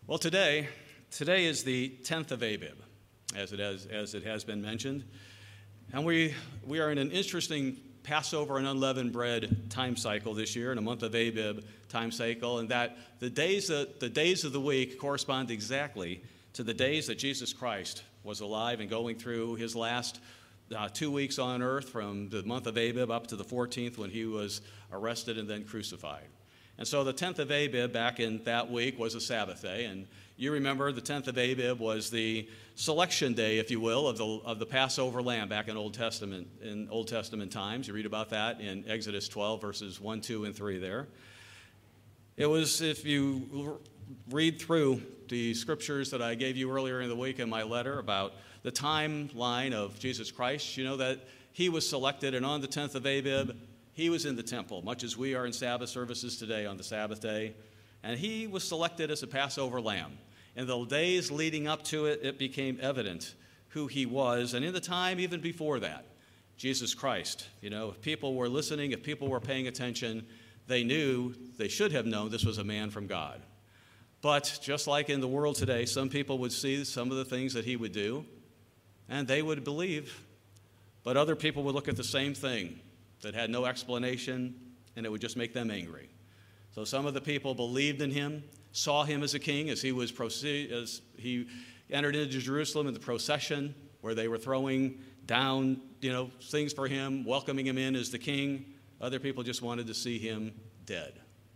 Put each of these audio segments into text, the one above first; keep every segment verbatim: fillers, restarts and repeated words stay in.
Well, today, today is the tenth of Abib, as it has, as it has been mentioned. And we, we are in an interesting Passover and unleavened bread time cycle this year, in a month of Abib time cycle, and that the days, that, the days of the week correspond exactly to the days that Jesus Christ was alive and going through his last uh, two weeks on earth, from the month of Abib up to the fourteenth when he was arrested and then crucified. And so the tenth of Abib back in that week was a Sabbath day, and you remember the tenth of Abib was the selection day, if you will, of the of the Passover lamb back in Old Testament in Old Testament times. You read about that in Exodus twelve, verses one, two, and three there. It was, if you read through the scriptures that I gave you earlier in the week in my letter about the timeline of Jesus Christ, you know that he was selected, and on the tenth of Abib, he was in the temple, much as we are in Sabbath services today on the Sabbath day, and he was selected as a Passover lamb. In the days leading up to it, it became evident who he was, and in the time even before that, Jesus Christ. You know, if people were listening, if people were paying attention, they knew, they should have known this was a man from God. But just like in the world today, some people would see some of the things that he would do, and they would believe, but other people would look at the same thing that had no explanation, and it would just make them angry. So some of the people believed in him, saw him as a king as he was proceed, as he entered into Jerusalem in the procession where they were throwing down, you know, things for him, welcoming him in as the king. Other people just wanted to see him dead.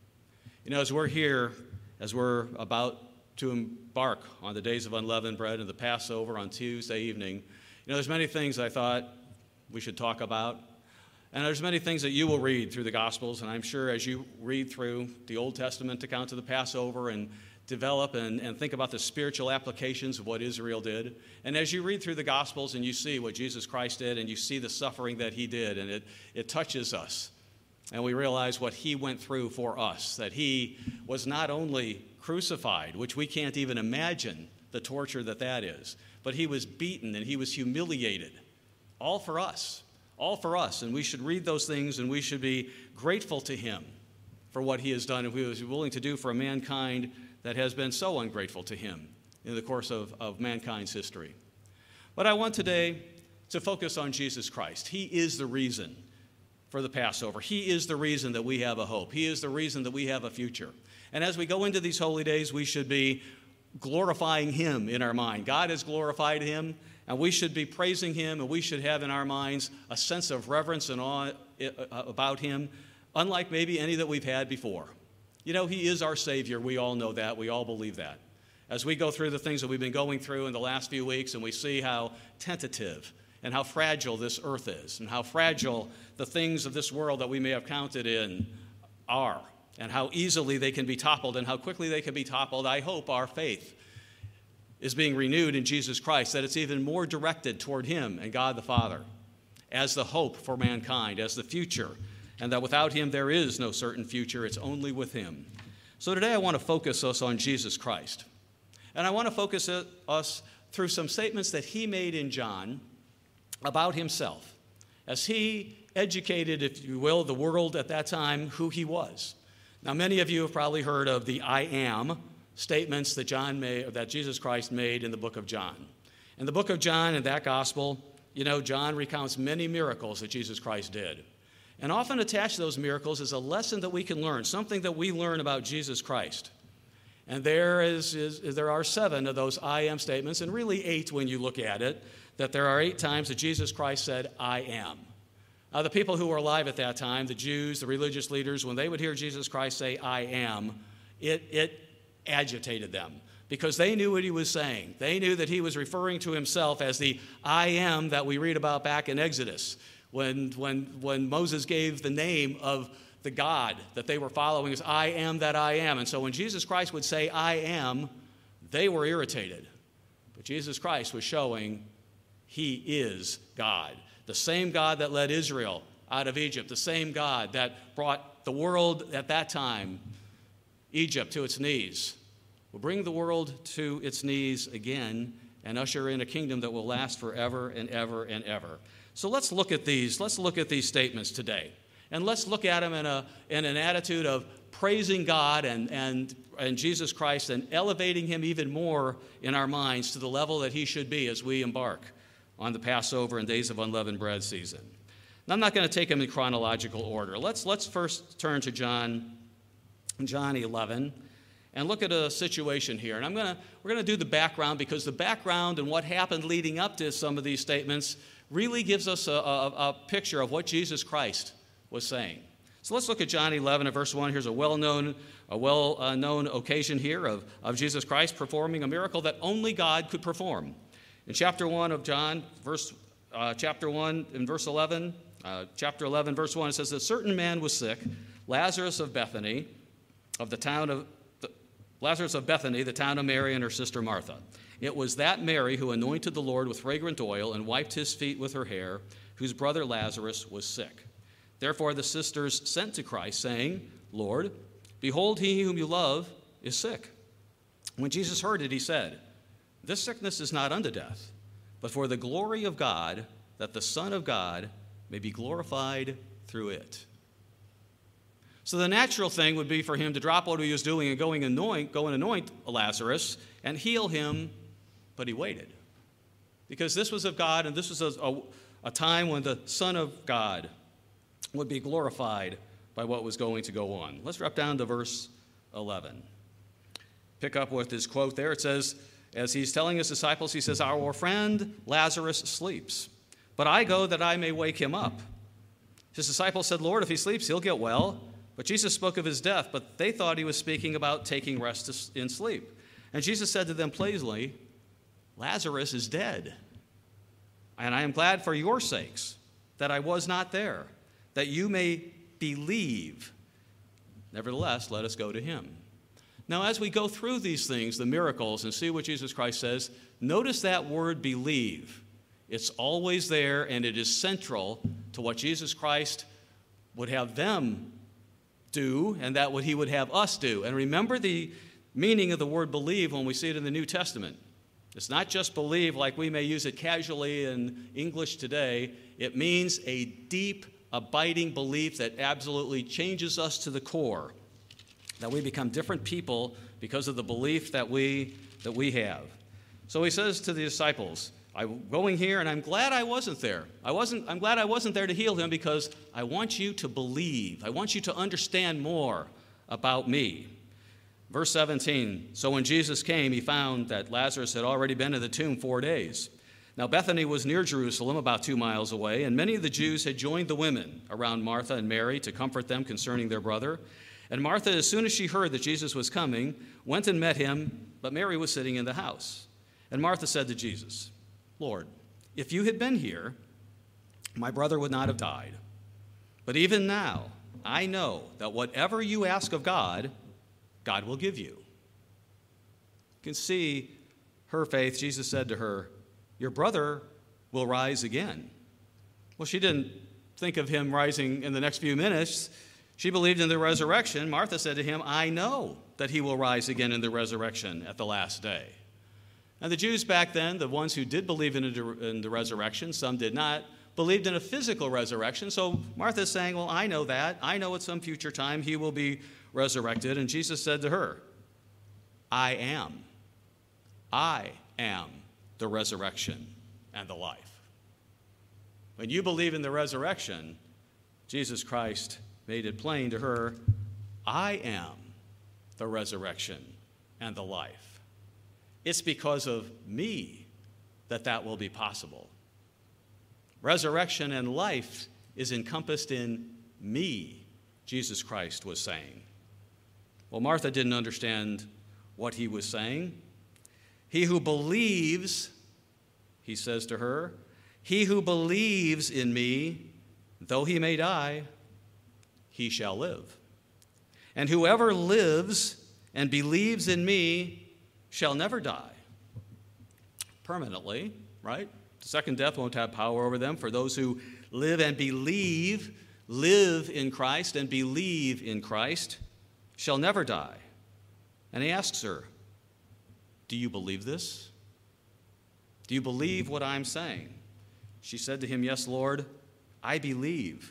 You know, as we're here, as we're about to embark on the days of unleavened bread and the Passover on Tuesday evening, you know, there's many things I thought we should talk about. And there's many things that you will read through the Gospels, and I'm sure as you read through the Old Testament account of the Passover and develop and, and think about the spiritual applications of what Israel did, and as you read through the Gospels and you see what Jesus Christ did and you see the suffering that he did, and it, it touches us, and we realize what he went through for us, that he was not only crucified, which we can't even imagine the torture that that is, but he was beaten and he was humiliated, all for us. All for us, and we should read those things, and we should be grateful to him for what he has done, and he was willing to do for a mankind that has been so ungrateful to him in the course of, of mankind's history. But I want today to focus on Jesus Christ. He is the reason for the Passover. He is the reason that we have a hope. He is the reason that we have a future. And as we go into these holy days, we should be glorifying him in our mind. God has glorified him, and we should be praising him, and we should have in our minds a sense of reverence and awe about him, unlike maybe any that we've had before. You know, he is our Savior. We all know that. We all believe that. As we go through the things that we've been going through in the last few weeks, and we see how tentative and how fragile this earth is, and how fragile the things of this world that we may have counted in are, and how easily they can be toppled, and how quickly they can be toppled, I hope our faith is being renewed in Jesus Christ, that it's even more directed toward him and God the Father as the hope for mankind, as the future, and that without him there is no certain future. It's only with him. So today I want to focus us on Jesus Christ. And I want to focus us through some statements that he made in John about himself, as he educated, if you will, the world at that time who he was. Now, many of you have probably heard of the I am statements that John made, or that Jesus Christ made in the book of John. In the book of John, in that gospel, you know, John recounts many miracles that Jesus Christ did. And often attached to those miracles is a lesson that we can learn, something that we learn about Jesus Christ. And there is, is there are seven of those I am statements, and really eight when you look at it, that there are eight times that Jesus Christ said, I am. Now, the people who were alive at that time, the Jews, the religious leaders, when they would hear Jesus Christ say, I am, it it agitated them, because they knew what he was saying. They knew that he was referring to himself as the I am that we read about back in Exodus, when, when, when Moses gave the name of the God that they were following as I am that I am. And so when Jesus Christ would say I am, they were irritated. But Jesus Christ was showing he is God, the same God that led Israel out of Egypt, the same God that brought the world at that time, Egypt, to its knees, will bring the world to its knees again and usher in a kingdom that will last forever and ever and ever. So let's look at these. Let's look at these statements today. And let's look at him in, a, in an attitude of praising God and, and, and Jesus Christ and elevating him even more in our minds to the level that he should be as we embark on the Passover and Days of Unleavened Bread season. Now, I'm not going to take them in chronological order. Let's, let's first turn to John, John eleven and look at a situation here. And I'm going to, we're going to do the background, because the background and what happened leading up to some of these statements really gives us a, a, a picture of what Jesus Christ was saying. So let's look at John eleven and verse one. Here's a well-known, a well-known occasion here of, of Jesus Christ performing a miracle that only God could perform. In chapter one of John, verse, uh, chapter one in verse eleven, uh, chapter eleven, verse one, it says, "A certain man was sick, Lazarus of Bethany, of the town of the, Lazarus of Bethany, the town of Mary and her sister Martha. It was that Mary who anointed the Lord with fragrant oil and wiped his feet with her hair, whose brother Lazarus was sick. Therefore the sisters sent to Christ, saying, 'Lord, behold, he whom you love is sick.' When Jesus heard it, he said, 'This sickness is not unto death, but for the glory of God, that the Son of God may be glorified through it.'" So the natural thing would be for him to drop what he was doing and going anoint, go and anoint Lazarus and heal him, but he waited. Because this was of God, and this was a, a, a time when the Son of God would be glorified by what was going to go on. Let's drop down to verse eleven. Pick up with his quote there. It says, as he's telling his disciples, he says, "Our friend Lazarus sleeps, but I go that I may wake him up." His disciples said, "Lord, if he sleeps, he'll get well." But Jesus spoke of his death, but they thought he was speaking about taking rest in sleep. And Jesus said to them plainly, "Lazarus is dead, and I am glad for your sakes that I was not there, that you may believe. Nevertheless, let us go to him." Now, as we go through these things, the miracles, and see what Jesus Christ says, notice that word believe. It's always there, and it is central to what Jesus Christ would have them do, and that what he would have us do. And remember the meaning of the word believe when we see it in the New Testament. It's not just believe like we may use it casually in English today. It means a deep, abiding belief that absolutely changes us to the core, that we become different people because of the belief that we that we have. So he says to the disciples, "I'm going here, and I'm glad I wasn't there. I wasn't, I'm glad I wasn't there to heal him, because I want you to believe. I want you to understand more about me." Verse seventeen, "So when Jesus came, he found that Lazarus had already been in the tomb four days. Now Bethany was near Jerusalem, about two miles away, and many of the Jews had joined the women around Martha and Mary to comfort them concerning their brother. And Martha, as soon as she heard that Jesus was coming, went and met him, but Mary was sitting in the house. And Martha said to Jesus, 'Lord, if you had been here, my brother would not have died. But even now, I know that whatever you ask of God, God will give you.' You can see her faith. Jesus said to her, 'Your brother will rise again.' Well, she didn't think of him rising in the next few minutes. She believed in the resurrection. Martha said to him, 'I know that he will rise again in the resurrection at the last day.' And the Jews back then, the ones who did believe in, a, in the resurrection, some did not, believed in a physical resurrection. So Martha's saying, 'Well, I know that. I know at some future time he will be resurrected.' And Jesus said to her, 'I am. I am the resurrection and the life.'" When you believe in the resurrection, Jesus Christ made it plain to her, "I am the resurrection and the life. It's because of me that that will be possible. Resurrection and life is encompassed in me," Jesus Christ was saying. Well, Martha didn't understand what he was saying. "He who believes," he says to her, "he who believes in me, though he may die, he shall live. And whoever lives and believes in me shall never die." Permanently, right? The second death won't have power over them. For those who live and believe, live in Christ and believe in Christ, shall never die. And he asks her, "Do you believe this? Do you believe what I'm saying?" She said to him, "Yes, Lord, I believe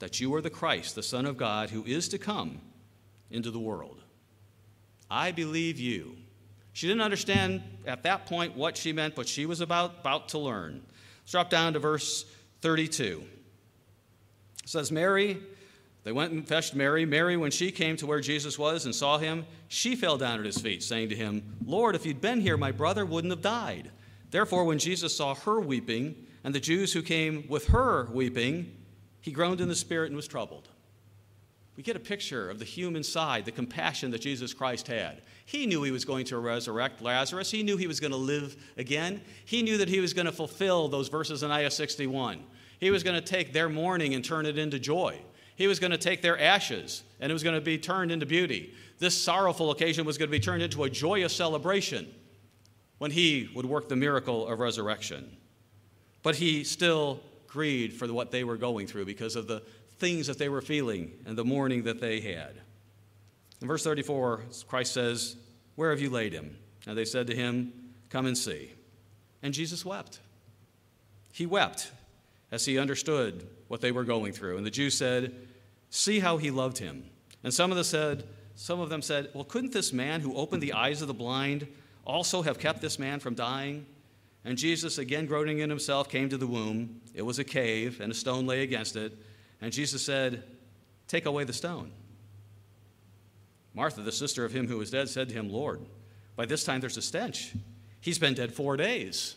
that you are the Christ, the Son of God, who is to come into the world. I believe you. She didn't understand at that point what she meant, but she was about, about to learn. Let's drop down to verse thirty-two. It says, Mary, they went and fetched Mary. Mary, when she came to where Jesus was and saw him, she fell down at his feet, saying to him, Lord, if you'd been here, my brother wouldn't have died. Therefore, when Jesus saw her weeping, and the Jews who came with her weeping, he groaned in the spirit and was troubled. We get a picture of the human side, the compassion that Jesus Christ had. He knew he was going to resurrect Lazarus. He knew he was going to live again. He knew that he was going to fulfill those verses in Isaiah sixty-one. He was going to take their mourning and turn it into joy. He was going to take their ashes, and it was going to be turned into beauty. This sorrowful occasion was going to be turned into a joyous celebration when he would work the miracle of resurrection. But he still grieved for what they were going through because of the things that they were feeling and the mourning that they had. In verse thirty-four, Christ says, Where have you laid him? And they said to him, Come and see. And Jesus wept. He wept as he understood what they were going through. And the Jews said, See how he loved him. And some of them said, some of them said, Well, couldn't this man who opened the eyes of the blind also have kept this man from dying? And Jesus, again groaning in himself, came to the womb. It was a cave, and a stone lay against it. And Jesus said, Take away the stone. Martha, the sister of him who was dead, said to him, Lord, by this time there's a stench. He's been dead four days.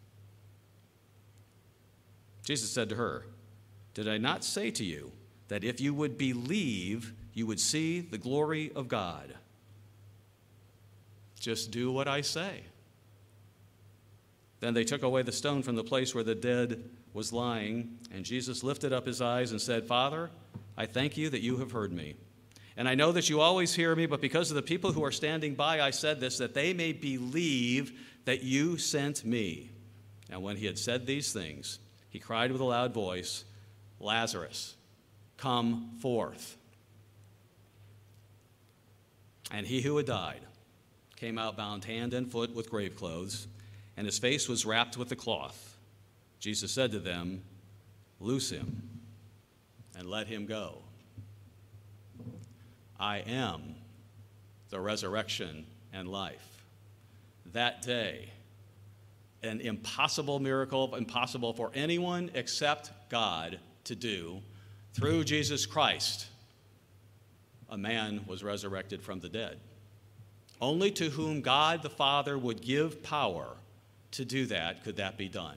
Jesus said to her, Did I not say to you that if you would believe, you would see the glory of God? Just do what I say. Then they took away the stone from the place where the dead was lying, and Jesus lifted up his eyes and said, Father, I thank you that you have heard me. And I know that you always hear me, but because of the people who are standing by, I said this, that they may believe that you sent me. And when he had said these things, he cried with a loud voice, Lazarus, come forth. And he who had died came out bound hand and foot with grave clothes, and his face was wrapped with a cloth. Jesus said to them, Loose him and let him go. I am the resurrection and life. That day, an impossible miracle, impossible for anyone except God to do, through Jesus Christ, a man was resurrected from the dead. Only to whom God the Father would give power to do that could that be done.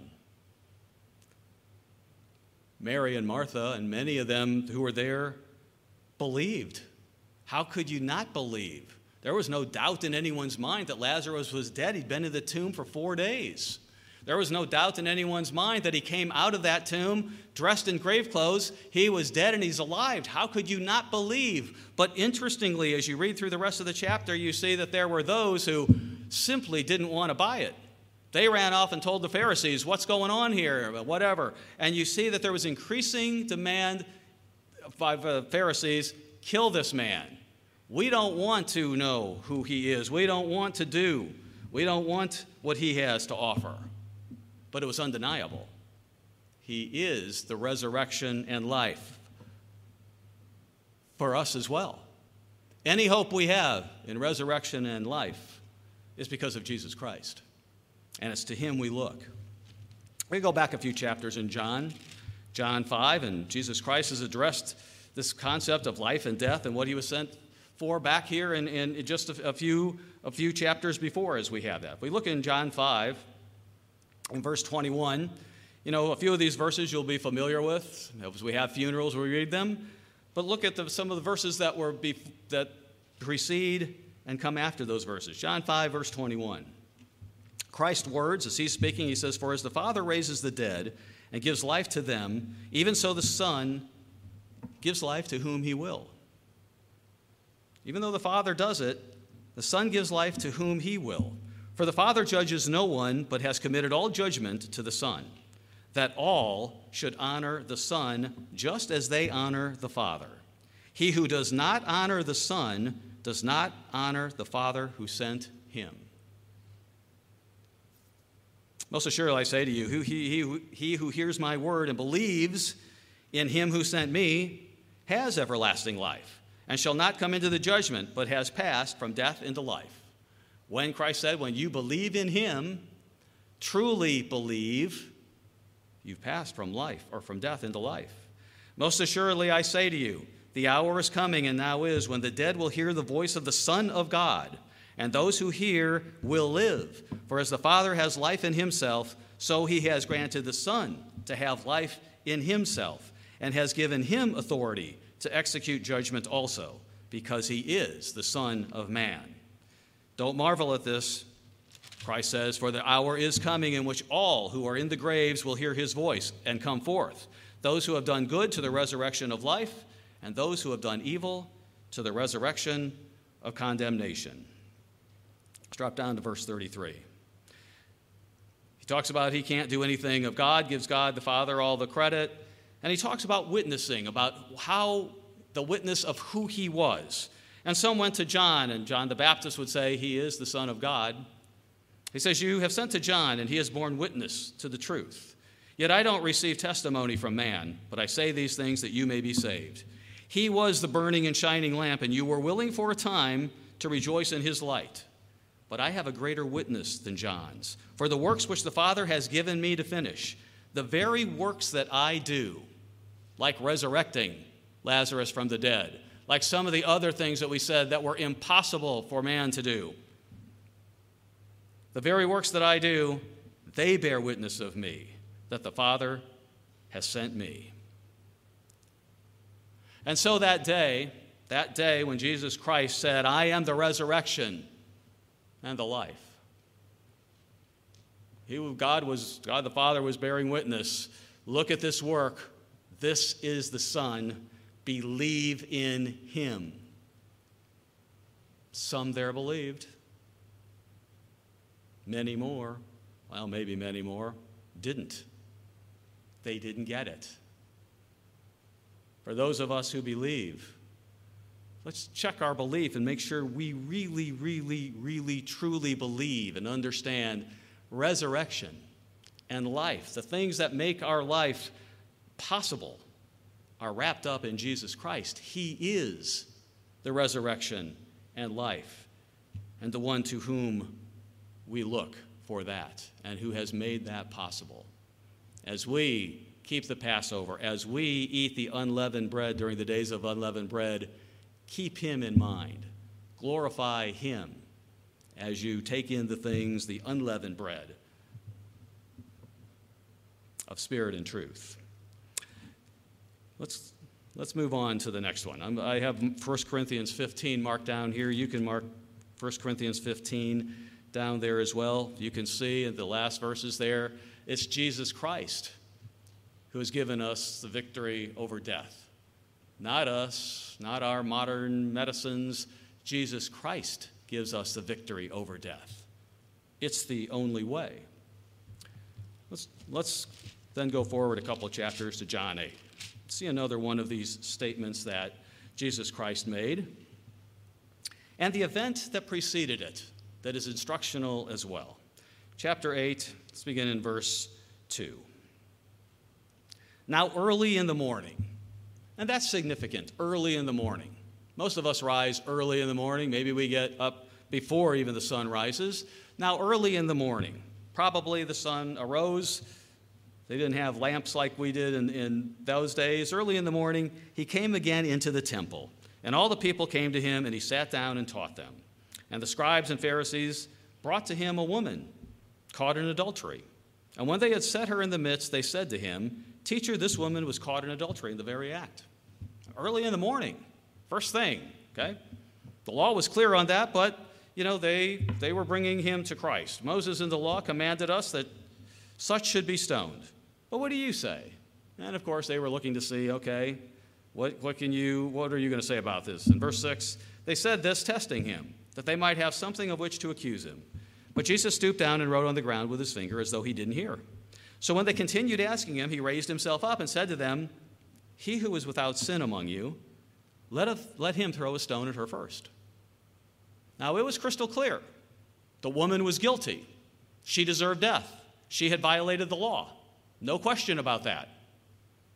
Mary and Martha and many of them who were there believed. How could you not believe? There was no doubt in anyone's mind that Lazarus was dead. He'd been in the tomb for four days. There was no doubt in anyone's mind that he came out of that tomb dressed in grave clothes. He was dead and he's alive. How could you not believe? But interestingly, as you read through the rest of the chapter, you see that there were those who simply didn't want to buy it. They ran off and told the Pharisees, what's going on here, whatever. And you see that there was increasing demand by the Pharisees, kill this man. We don't want to know who he is. We don't want to do. We don't want what he has to offer. But it was undeniable. He is the resurrection and life for us as well. Any hope we have in resurrection and life is because of Jesus Christ. And it's to him we look. We go back a few chapters in John, John five, and Jesus Christ has addressed this concept of life and death and what he was sent for back here in, in just a, a few a few chapters before as we have that. If we look in John five, in verse twenty-one, you know, a few of these verses you'll be familiar with. As we have funerals, we read them. But look at the, some of the verses that were be, that precede and come after those verses. John five, verse twenty-one. Christ's words, as he's speaking, he says, For as the Father raises the dead and gives life to them, even so the Son gives life to whom he will. Even though the Father does it, the Son gives life to whom he will. For the Father judges no one, but has committed all judgment to the Son, that all should honor the Son just as they honor the Father. He who does not honor the Son does not honor the Father who sent him. Most assuredly I say to you, he, he, he who hears my word and believes in him who sent me has everlasting life, and shall not come into the judgment, but has passed from death into life. When Christ said, when you believe in him, truly believe, you've passed from life, or from death into life. Most assuredly I say to you, the hour is coming, and now is, when the dead will hear the voice of the Son of God, and those who hear will live. For as the Father has life in himself, so he has granted the Son to have life in himself, and has given him authority to execute judgment also, because he is the Son of Man. Don't marvel at this, Christ says, for the hour is coming in which all who are in the graves will hear his voice and come forth, those who have done good to the resurrection of life, and those who have done evil to the resurrection of condemnation. Let's drop down to verse thirty-three. He talks about he can't do anything of God, gives God the Father all the credit, and he talks about witnessing, about how the witness of who he was. And some went to John, and John the Baptist would say he is the Son of God. He says, you have sent to John, and he has borne witness to the truth. Yet I don't receive testimony from man, but I say these things that you may be saved. He was the burning and shining lamp, and you were willing for a time to rejoice in his light. But I have a greater witness than John's. For the works which the Father has given me to finish, the very works that I do, like resurrecting Lazarus from the dead, like some of the other things that we said that were impossible for man to do, the very works that I do, they bear witness of me, that the Father has sent me. And so that day, that day when Jesus Christ said, I am the resurrection and the life, he, God, was, God the Father was bearing witness. Look at this work. This is the Son. Believe in him. Some there believed. Many more, well, maybe many more, didn't. They didn't get it. For those of us who believe, let's check our belief and make sure we really, really, really, truly believe and understand resurrection and life. The things that make our life possible are wrapped up in Jesus Christ. He is the resurrection and life, and the one to whom we look for that and who has made that possible. As we keep the Passover, as we eat the unleavened bread during the days of unleavened bread, keep him in mind. Glorify him as you take in the things, the unleavened bread of spirit and truth. Let's, let's move on to the next one. I'm, I have First Corinthians fifteen marked down here. You can mark First Corinthians fifteen down there as well. You can see in the last verses there, it's Jesus Christ who has given us the victory over death. Not us, not our modern medicines. Jesus Christ gives us the victory over death. It's the only way. Let's, let's then go forward a couple of chapters to John eight. See another one of these statements that Jesus Christ made, and the event that preceded it, that is instructional as well. Chapter eight, let's begin in verse two. Now early in the morning, and that's significant, early in the morning. Most of us rise early in the morning. Maybe we get up before even the sun rises. Now early in the morning, probably the sun arose. They didn't have lamps like we did in, in those days. Early in the morning, he came again into the temple, and all the people came to him, and he sat down and taught them. And the scribes and Pharisees brought to him a woman caught in adultery. And when they had set her in the midst, they said to him, Teacher, this woman was caught in adultery in the very act. Early in the morning, first thing, okay? The law was clear on that, but, you know, they, they were bringing him to Christ. Moses in the law commanded us that such should be stoned. But what do you say? And, of course, they were looking to see, okay, what, what can you, what are you going to say about this? In verse six, they said this, testing him, that they might have something of which to accuse him. But Jesus stooped down and wrote on the ground with his finger as though he didn't hear. So when they continued asking him, he raised himself up and said to them, He who is without sin among you, let, a, let him throw a stone at her first. Now, it was crystal clear. The woman was guilty. She deserved death. She had violated the law. No question about that.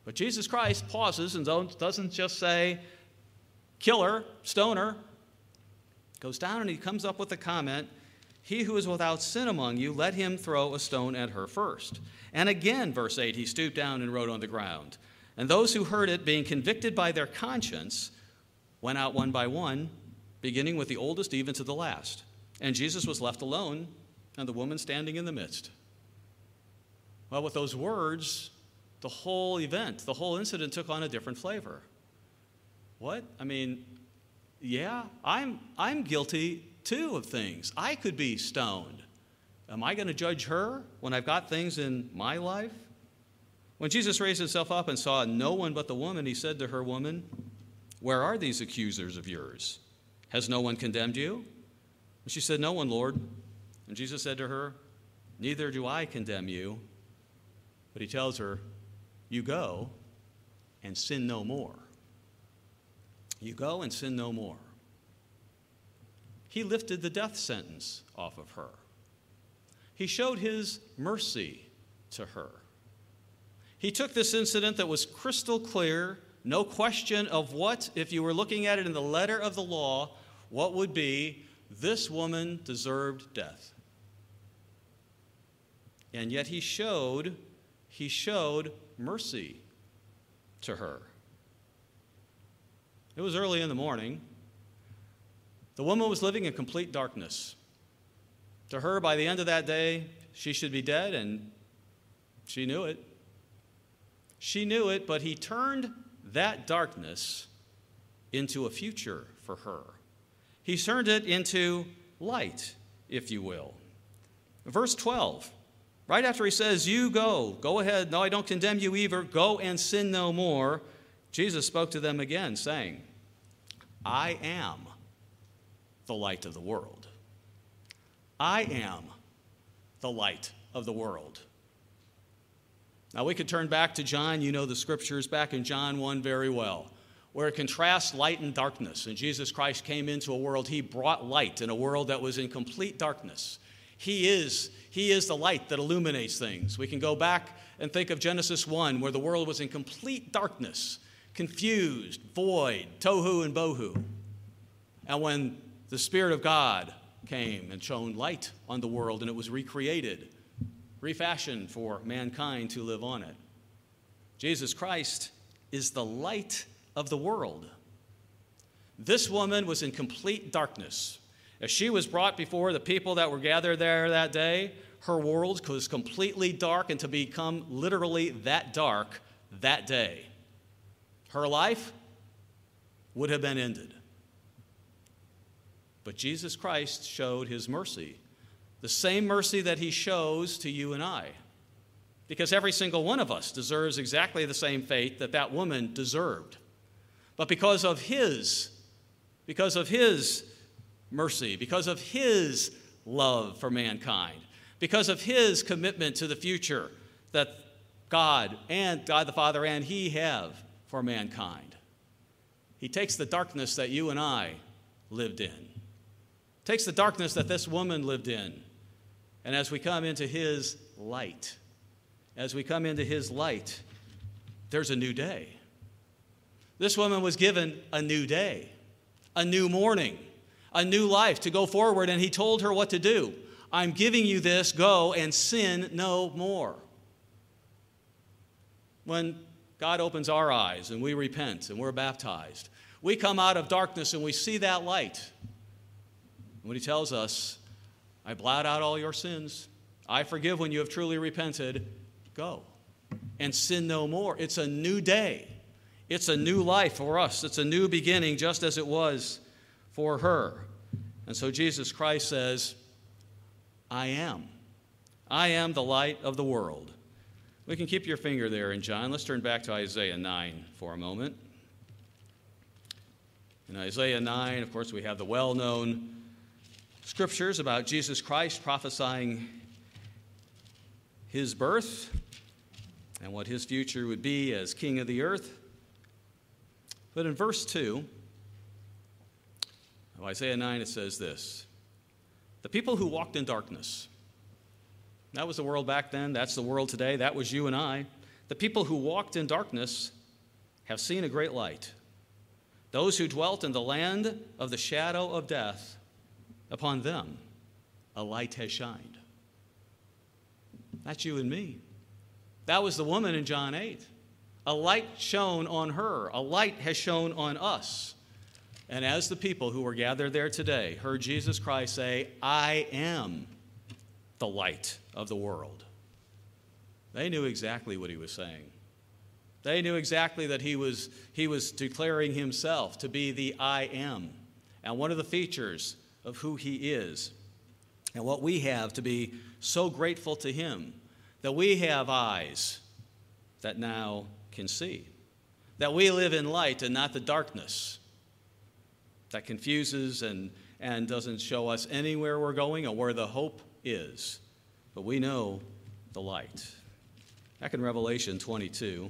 But Jesus Christ pauses and don't- doesn't just say, kill her, stone her. Goes down and he comes up with the comment, he who is without sin among you, let him throw a stone at her first. And again, verse eight, he stooped down and wrote on the ground. And those who heard it, being convicted by their conscience, went out one by one, beginning with the oldest even to the last. And Jesus was left alone, and the woman standing in the midst. Well, with those words, the whole event, the whole incident took on a different flavor. What? I mean, yeah, I'm, I'm guilty too of things. I could be stoned. Am I going to judge her when I've got things in my life? When Jesus raised himself up and saw no one but the woman, he said to her, woman, where are these accusers of yours? Has no one condemned you? And she said, no one, Lord. And Jesus said to her, neither do I condemn you. But he tells her, you go and sin no more. You go and sin no more. He lifted the death sentence off of her. He showed his mercy to her. He took this incident that was crystal clear, no question of what, if you were looking at it in the letter of the law, what would be, this woman deserved death. And yet he showed, he showed mercy to her. It was early in the morning. The woman was living in complete darkness. To her, by the end of that day, she should be dead, and she knew it. She knew it, but he turned that darkness into a future for her. He turned it into light, if you will. Verse twelve, right after he says, you go, go ahead, no, I don't condemn you either, go and sin no more, Jesus spoke to them again, saying, I am the light of the world. I am the light of the world. Now, we could turn back to John. You know the scriptures back in John one very well, where it contrasts light and darkness. And Jesus Christ came into a world, he brought light in a world that was in complete darkness. He is, he is the light that illuminates things. We can go back and think of Genesis one, where the world was in complete darkness, confused, void, tohu and bohu. And when the Spirit of God came and shone light on the world, and it was recreated, refashioned for mankind to live on it. Jesus Christ is the light of the world. This woman was in complete darkness. As she was brought before the people that were gathered there that day, her world was completely dark, and to become literally that dark that day. Her life would have been ended. But Jesus Christ showed his mercy, the same mercy that he shows to you and I, because every single one of us deserves exactly the same fate that that woman deserved. But because of his, because of his mercy, because of his love for mankind, because of his commitment to the future that God and God the Father and he have for mankind, he takes the darkness that you and I lived in, takes the darkness that this woman lived in, and as we come into his light, as we come into his light, there's a new day. This woman was given a new day, a new morning, a new life to go forward, and he told her what to do. I'm giving you this, go and sin no more. When God opens our eyes and we repent and we're baptized, we come out of darkness and we see that light. When he tells us, I blot out all your sins, I forgive when you have truly repented, go and sin no more. It's a new day. It's a new life for us. It's a new beginning, just as it was for her. And so Jesus Christ says, I am. I am the light of the world. We can keep your finger there in John. Let's turn back to Isaiah nine for a moment. In Isaiah nine, of course, we have the well-known scriptures about Jesus Christ prophesying his birth and what his future would be as king of the earth. But in verse two of Isaiah nine, it says this: the people who walked in darkness. That was the world back then. That's the world today. That was you and I. The people who walked in darkness have seen a great light. Those who dwelt in the land of the shadow of death, upon them a light has shined. That's you and me. That was the woman in John eight. A light shone on her. A light has shone on us. And as the people who were gathered there today heard Jesus Christ say, I am the light of the world, they knew exactly what he was saying. They knew exactly that he was, he was declaring himself to be the I am. And one of the features of who he is, and what we have to be so grateful to him, that we have eyes that now can see, that we live in light and not the darkness that confuses and, and doesn't show us anywhere we're going or where the hope is. But we know the light. Back in Revelation twenty-two,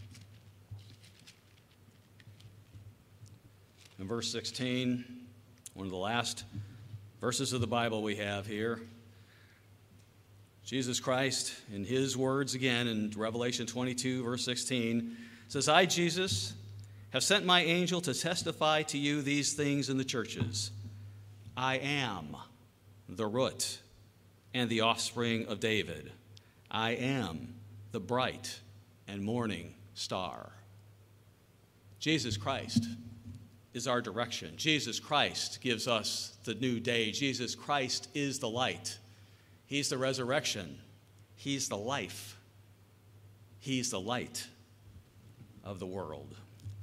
in verse sixteen, one of the last verses of the Bible we have here, Jesus Christ, in his words again in Revelation twenty-two, verse sixteen, says, I, Jesus, have sent my angel to testify to you these things in the churches. I am the root and the offspring of David. I am the bright and morning star. Jesus Christ is our direction. Jesus Christ gives us the new day. Jesus Christ is the light. He's the resurrection. He's the life. He's the light of the world.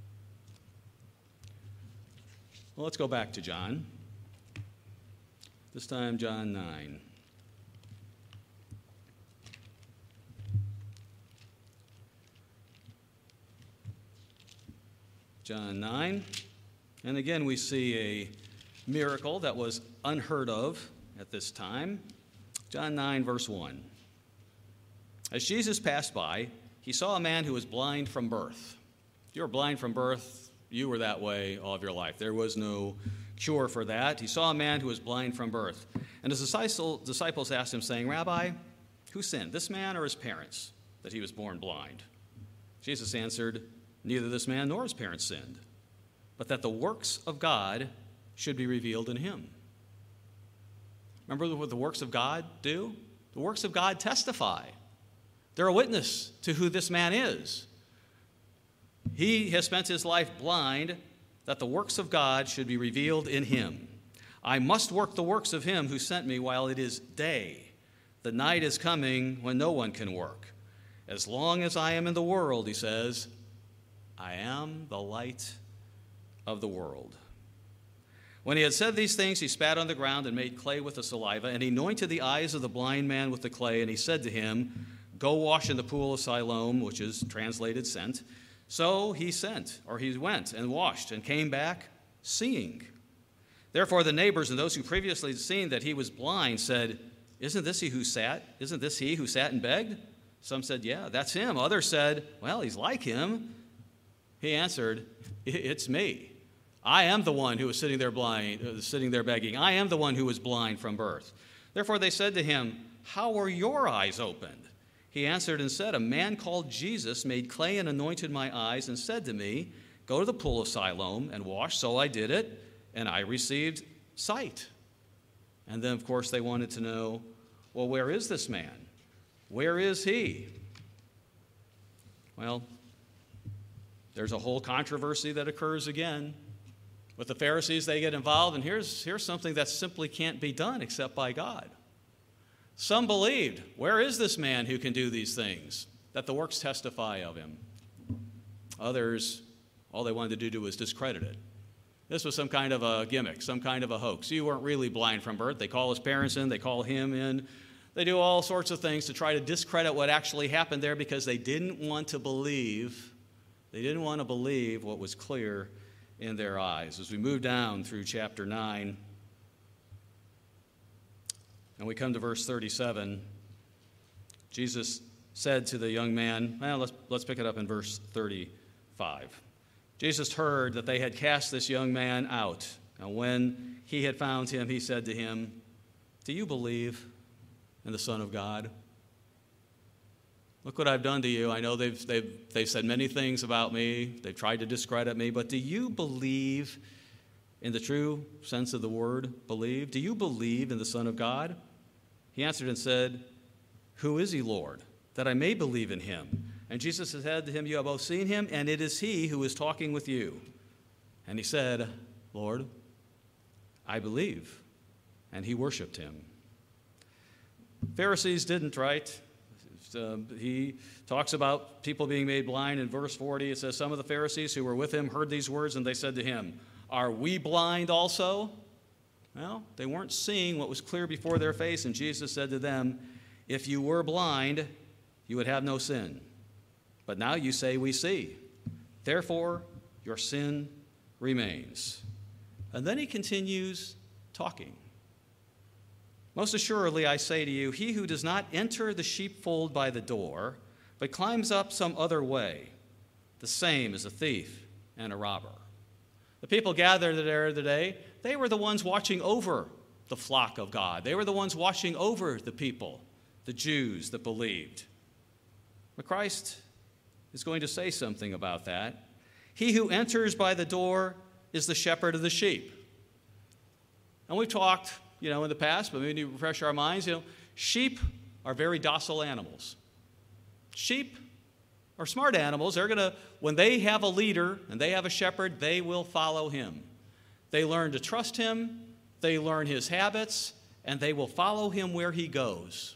Well, let's go back to John. This time, John nine. John nine. And again, we see a miracle that was unheard of at this time. John nine, verse one. As Jesus passed by, he saw a man who was blind from birth. If you were blind from birth, you were that way all of your life. There was no cure for that. He saw a man who was blind from birth. And his disciples asked him, saying, Rabbi, who sinned, this man or his parents, that he was born blind? Jesus answered, neither this man nor his parents sinned, but that the works of God should be revealed in him. Remember what the works of God do? The works of God testify. They're a witness to who this man is. He has spent his life blind, that the works of God should be revealed in him. I must work the works of him who sent me while it is day. The night is coming when no one can work. As long as I am in the world, he says, I am the light of the world. When he had said these things, he spat on the ground and made clay with the saliva, and he anointed the eyes of the blind man with the clay, and he said to him, go wash in the pool of Siloam, which is translated sent. So he sent, or he went and washed and came back seeing. Therefore the neighbors and those who previously had seen that he was blind said, Isn't this he who sat? Isn't this he who sat and begged? Some said, yeah, that's him. Others said, well, he's like him. He answered, it's me. I am the one who was sitting there blind, uh, sitting there begging. I am the one who was blind from birth. Therefore they said to him, how were your eyes opened? He answered and said, a man called Jesus made clay and anointed my eyes and said to me, go to the pool of Siloam and wash. So I did it, and I received sight. And then, of course, they wanted to know, well, where is this man? Where is he? Well, there's a whole controversy that occurs again. With the Pharisees, they get involved, and here's, here's something that simply can't be done except by God. Some believed, where is this man who can do these things? That the works testify of him. Others, all they wanted to do was discredit it. This was some kind of a gimmick, some kind of a hoax. You weren't really blind from birth. They call his parents in, they call him in. They do all sorts of things to try to discredit what actually happened there because they didn't want to believe, they didn't want to believe what was clear in their eyes. As we move down through chapter nine, and we come to verse thirty-seven, Jesus said to the young man, well, let's, let's pick it up in verse thirty-five. Jesus heard that they had cast this young man out. And when he had found him, he said to him, do you believe in the Son of God? Look what I've done to you. I know they've, they've, they've said many things about me. They've tried to discredit me. But do you believe in the true sense of the word believe? Do you believe in the Son of God? He answered and said, who is he, Lord, that I may believe in him? And Jesus said to him, you have both seen him, and it is he who is talking with you. And he said, Lord, I believe. And he worshiped him. Pharisees didn't, right? Uh, he talks about people being made blind. In verse forty, it says, some of the Pharisees who were with him heard these words, and they said to him, are we blind also? Well, they weren't seeing what was clear before their face, and Jesus said to them, if you were blind, you would have no sin. But now you say, we see. Therefore, your sin remains. And then he continues talking. Most assuredly, I say to you, he who does not enter the sheepfold by the door, but climbs up some other way, the same is a thief and a robber. The people gathered there today, they were the ones watching over the flock of God. They were the ones watching over the people, the Jews that believed. But Christ is going to say something about that. He who enters by the door is the shepherd of the sheep. And we've talked, you know, in the past, but maybe to refresh our minds, you know, sheep are very docile animals. Sheep are smart animals. They're going to, when they have a leader and they have a shepherd, they will follow him. They learn to trust him, they learn his habits, and they will follow him where he goes.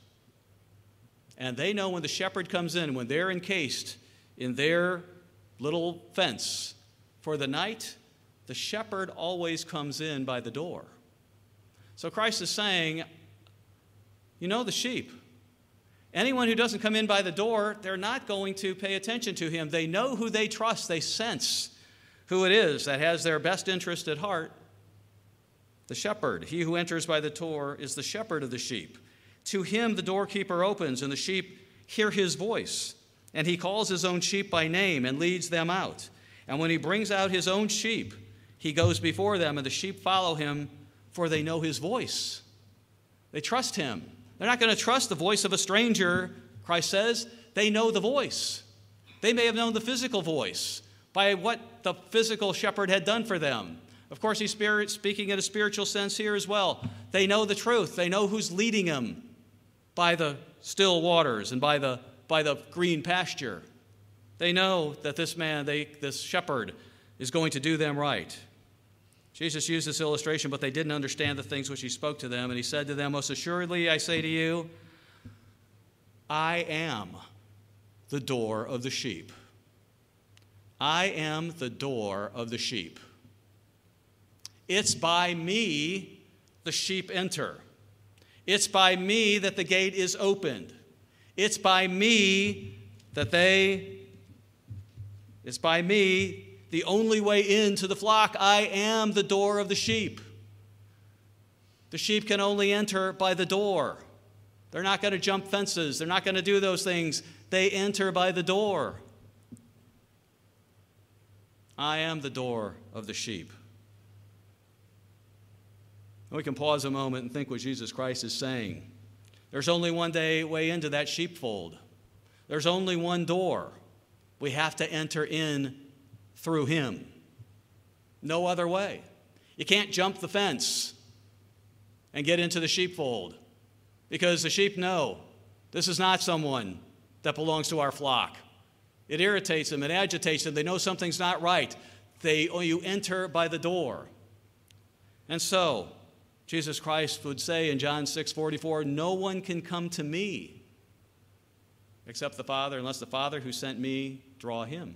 And they know when the shepherd comes in, when they're encased in their little fence for the night, the shepherd always comes in by the door. So Christ is saying, you know the sheep. Anyone who doesn't come in by the door, they're not going to pay attention to him. They know who they trust. They sense who it is that has their best interest at heart. The shepherd, he who enters by the door, is the shepherd of the sheep. To him the doorkeeper opens, and the sheep hear his voice. And he calls his own sheep by name and leads them out. And when he brings out his own sheep, he goes before them, and the sheep follow him, for they know his voice. They trust him. They're not going to trust the voice of a stranger, Christ says. They know the voice. They may have known the physical voice by what the physical shepherd had done for them. Of course, he's speaking in a spiritual sense here as well. They know the truth. They know who's leading them by the still waters and by the, by the green pasture. They know that this man, they, this shepherd, is going to do them right. Jesus used this illustration, but they didn't understand the things which he spoke to them. And he said to them, most assuredly, I say to you, I am the door of the sheep. I am the door of the sheep. It's by me the sheep enter. It's by me that the gate is opened. It's by me that they, it's by me the only way into the flock. I am the door of the sheep. The sheep can only enter by the door. They're not going to jump fences. They're not going to do those things. They enter by the door. I am the door of the sheep. We can pause a moment and think what Jesus Christ is saying. There's only one day way into that sheepfold. There's only one door. We have to enter in through him. No other way. You can't jump the fence and get into the sheepfold because the sheep know this is not someone that belongs to our flock. It irritates them, it agitates them. They know something's not right. They, oh, you enter by the door. And so, Jesus Christ would say in John six forty-four, no one can come to me except the Father, unless the Father who sent me draw him.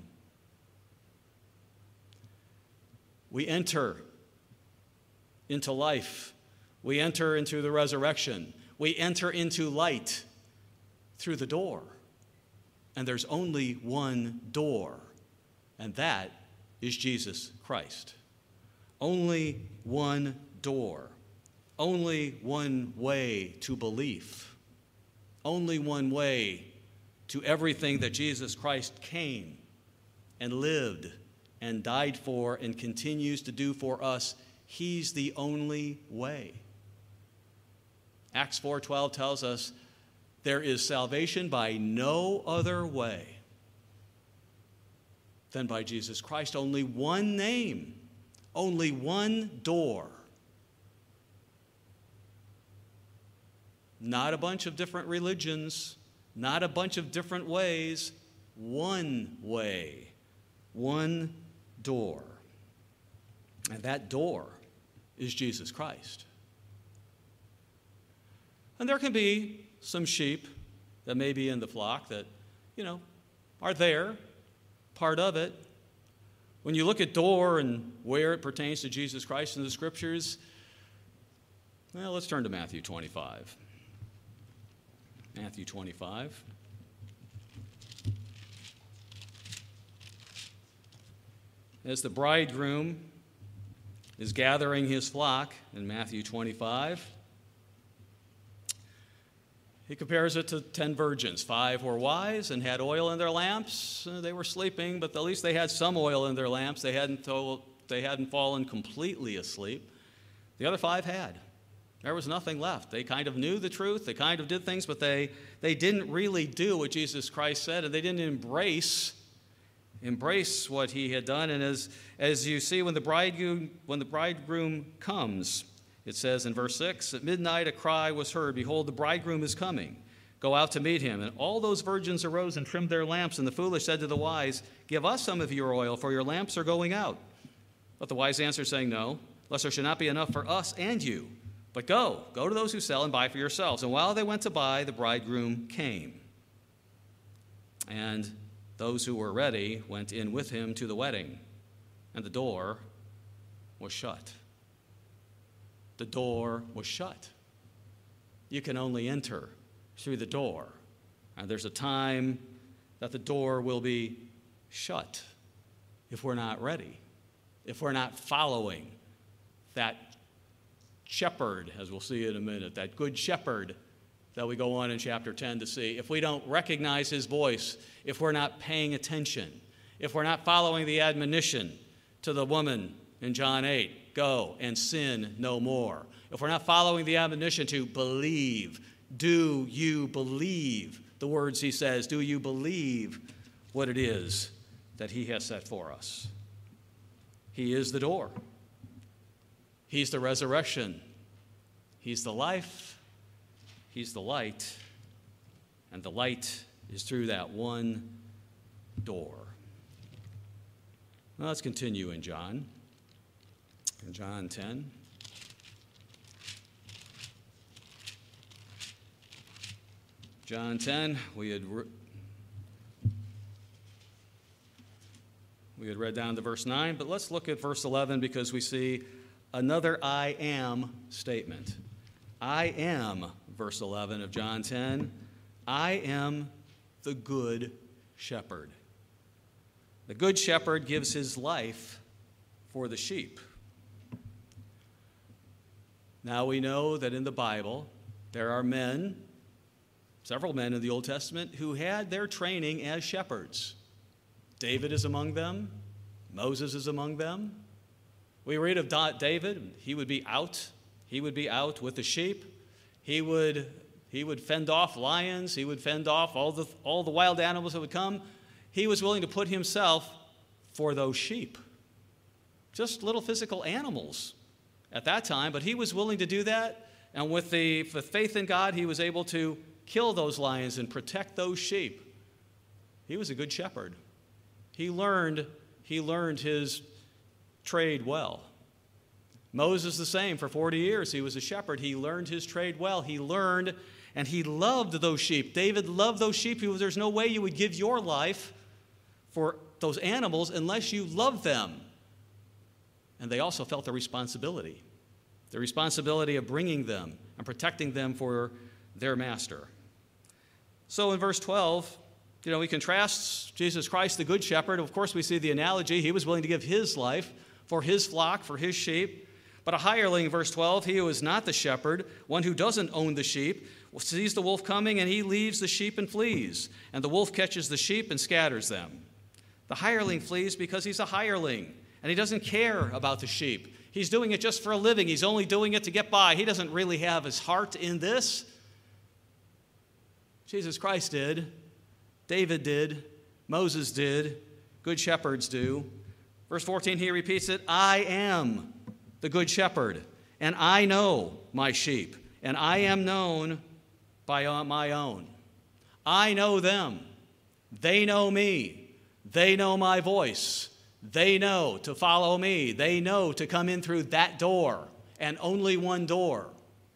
We enter into life. We enter into the resurrection. We enter into light through the door. And there's only one door, and that is Jesus Christ. Only one door. Only one way to belief. Only one way to everything that Jesus Christ came and lived and died for and continues to do for us. He's the only way. Acts four twelve tells us There is salvation by no other way than by Jesus Christ. Only one name, only one door. Not a bunch of different religions, not a bunch of different ways, one way, one door. And that door is Jesus Christ. And there can be some sheep that may be in the flock that, you know, are there, part of it. When you look at door and where it pertains to Jesus Christ in the Scriptures, well, let's turn to Matthew twenty-five. Matthew twenty-five. As the bridegroom is gathering his flock in Matthew twenty-five, he compares it to ten virgins. Five were wise and had oil in their lamps. They were sleeping, but at least they had some oil in their lamps. They hadn't, told, they hadn't fallen completely asleep. The other five had. There was nothing left. They kind of knew the truth. They kind of did things, but they, they didn't really do what Jesus Christ said, and they didn't embrace embrace what he had done. And as, as you see, when the bridegroom, when the bridegroom comes, it says in verse six, at midnight a cry was heard, behold, the bridegroom is coming. Go out to meet him. And all those virgins arose and trimmed their lamps. And the foolish said to the wise, give us some of your oil, for your lamps are going out. But the wise answered, saying, no, lest there should not be enough for us and you. But go, go to those who sell and buy for yourselves. And while they went to buy, the bridegroom came. And those who were ready went in with him to the wedding, and the door was shut. The door was shut. You can only enter through the door, and there's a time that the door will be shut if we're not ready, if we're not following that shepherd, as we'll see in a minute, that good shepherd that we go on in chapter ten to see. If we don't recognize his voice, if we're not paying attention, if we're not following the admonition to the woman in John eight, go and sin no more. If we're not following the admonition to believe, do you believe the words he says? Do you believe what it is that he has set for us? He is the door. He's the resurrection. He's the life. He's the light, and the light is through that one door. Now let's continue in John, in John ten. John ten, we had re- we had read down to verse nine, but let's look at verse eleven because we see another I am statement. I am, verse eleven of John ten, I am the good shepherd. The good shepherd gives his life for the sheep. Now we know that in the Bible there are men, several men in the Old Testament, who had their training as shepherds. David is among them. Moses is among them. We read of David. He would be out. He would be out with the sheep. He would, he would fend off lions. He would fend off all the, all the wild animals that would come. He was willing to put himself for those sheep. Just little physical animals at that time, but he was willing to do that. And with the with faith in God, he was able to kill those lions and protect those sheep. He was a good shepherd. He learned, he learned his trade well. Moses the same. For forty years he was a shepherd. He learned his trade well. He learned and he loved those sheep. David loved those sheep. He was, there's no way you would give your life for those animals unless you loved them. And they also felt the responsibility, the responsibility of bringing them and protecting them for their master. So in verse twelve, you know, we contrast Jesus Christ, the good shepherd. Of course, we see the analogy. He was willing to give his life for his flock, for his sheep. But a hireling, verse twelve, he who is not the shepherd, one who doesn't own the sheep, sees the wolf coming, and he leaves the sheep and flees. And the wolf catches the sheep and scatters them. The hireling flees because he's a hireling, and he doesn't care about the sheep. He's doing it just for a living. He's only doing it to get by. He doesn't really have his heart in this. Jesus Christ did. David did. Moses did. Good shepherds do. Verse fourteen, he repeats it, I am the good shepherd, and I know my sheep, and I am known by my own. I know them. They know me. They know my voice. They know to follow me. They know to come in through that door, and only one door.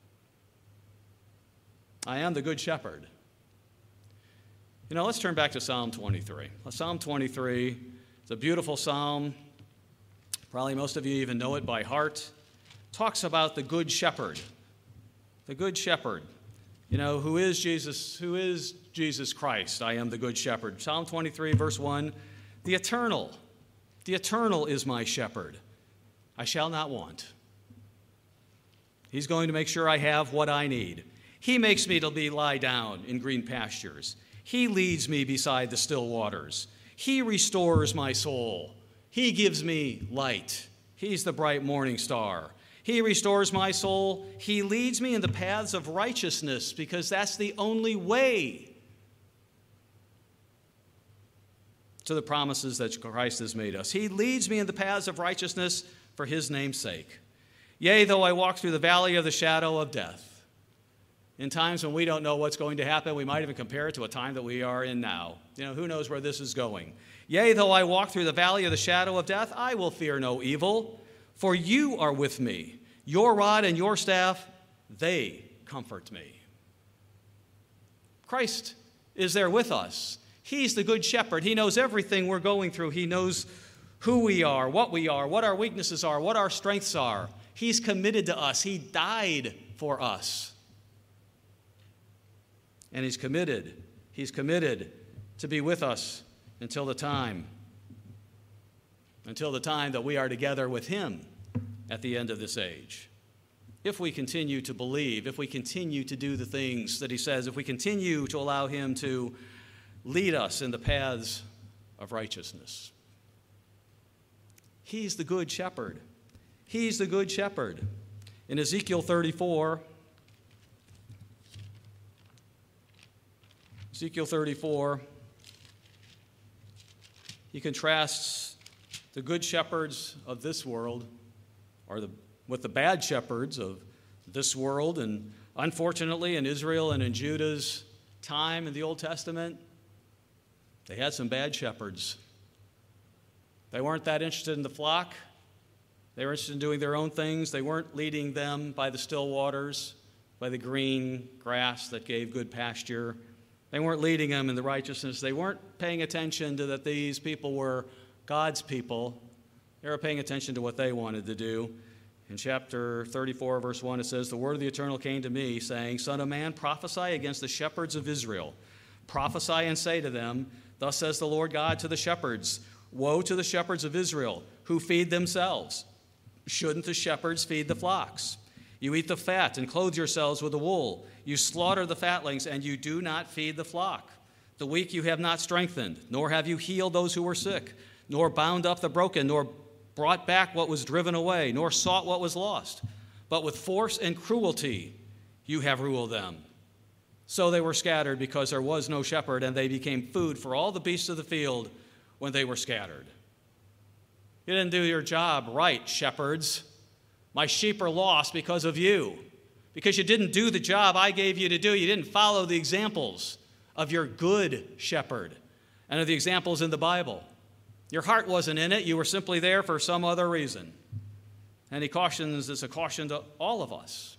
I am the good shepherd. You know, let's turn back to Psalm twenty-three. Psalm twenty-three is a beautiful psalm. Probably most of you even know it by heart. Talks about the good shepherd. The good shepherd. You know, who is Jesus? Who is Jesus Christ? I am the good shepherd. Psalm twenty-three, verse one, the eternal. The eternal is my shepherd. I shall not want. He's going to make sure I have what I need. He makes me to be lie down in green pastures. He leads me beside the still waters. He restores my soul. He gives me light. He's the bright morning star. He restores my soul. He leads me in the paths of righteousness because that's the only way to the promises that Christ has made us. He leads me in the paths of righteousness for his name's sake. Yea, though I walk through the valley of the shadow of death. In times when we don't know what's going to happen, we might even compare it to a time that we are in now. You know, who knows where this is going? Yea, though I walk through the valley of the shadow of death, I will fear no evil, for you are with me. Your rod and your staff, they comfort me. Christ is there with us. He's the good shepherd. He knows everything we're going through. He knows who we are, what we are, what our weaknesses are, what our strengths are. He's committed to us. He died for us. And he's committed. He's committed to be with us until the time, until the time that we are together with him at the end of this age. If we continue to believe, if we continue to do the things that he says, if we continue to allow him to lead us in the paths of righteousness. He's the good shepherd. He's the good shepherd. In Ezekiel thirty-four, Ezekiel thirty-four, he contrasts the good shepherds of this world or the, with the bad shepherds of this world. And unfortunately, in Israel and in Judah's time in the Old Testament, they had some bad shepherds. They weren't that interested in the flock. They were interested in doing their own things. They weren't leading them by the still waters, by the green grass that gave good pasture. They weren't leading them in the righteousness. They weren't paying attention to that these people were God's people. They were paying attention to what they wanted to do. In chapter thirty-four, verse one, it says, the word of the Eternal came to me, saying, Son of man, prophesy against the shepherds of Israel. Prophesy and say to them, thus says the Lord God to the shepherds, woe to the shepherds of Israel, who feed themselves. Shouldn't the shepherds feed the flocks? You eat the fat and clothe yourselves with the wool. You slaughter the fatlings, and you do not feed the flock. The weak you have not strengthened, nor have you healed those who were sick, nor bound up the broken, nor brought back what was driven away, nor sought what was lost. But with force and cruelty you have ruled them. So they were scattered because there was no shepherd, and they became food for all the beasts of the field when they were scattered. You didn't do your job right, shepherds. My sheep are lost because of you. Because you didn't do the job I gave you to do. You didn't follow the examples of your good shepherd and of the examples in the Bible. Your heart wasn't in it. You were simply there for some other reason. And he cautions, it's a caution to all of us.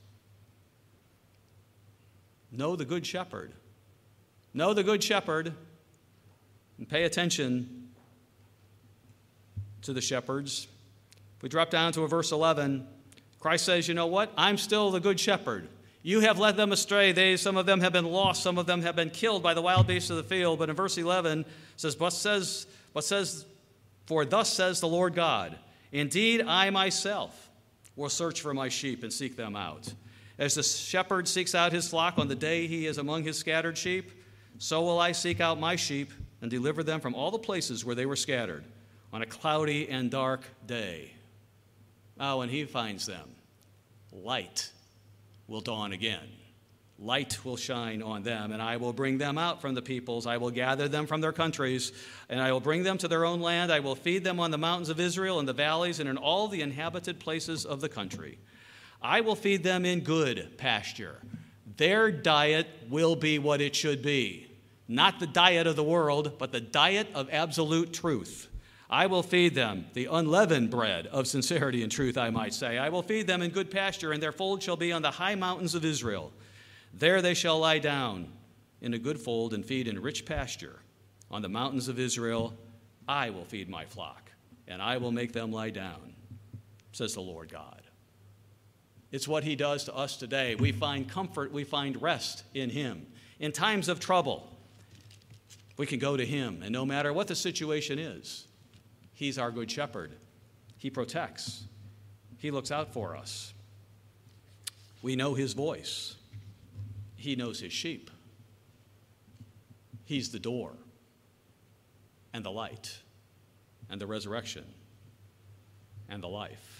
Know the good shepherd. Know the good shepherd and pay attention to the shepherds. If we drop down to a verse eleven, Christ says, you know what? I'm still the good shepherd. You have led them astray. They, some of them have been lost. Some of them have been killed by the wild beasts of the field. But in verse eleven, it says, but says, but says, for thus says the Lord God, indeed I myself will search for my sheep and seek them out. As the shepherd seeks out his flock on the day he is among his scattered sheep, so will I seek out my sheep and deliver them from all the places where they were scattered on a cloudy and dark day. Oh, when he finds them, light will dawn again. light will shine on them, and I will bring them out from the peoples. I will gather them from their countries, and I will bring them to their own land. I will feed them on the mountains of Israel, in the valleys, and in all the inhabited places of the country. I will feed them in good pasture. Their diet will be what it should be. Not the diet of the world, but the diet of absolute truth. I will feed them the unleavened bread of sincerity and truth, I might say. I will feed them in good pasture, and their fold shall be on the high mountains of Israel. There they shall lie down in a good fold and feed in rich pasture. On the mountains of Israel I will feed my flock, and I will make them lie down, says the Lord God. It's what he does to us today. We find comfort, we find rest in him. In times of trouble, we can go to him, and no matter what the situation is, he's our good shepherd. He protects. He looks out for us. We know his voice. He knows his sheep. He's the door and the light and the resurrection and the life.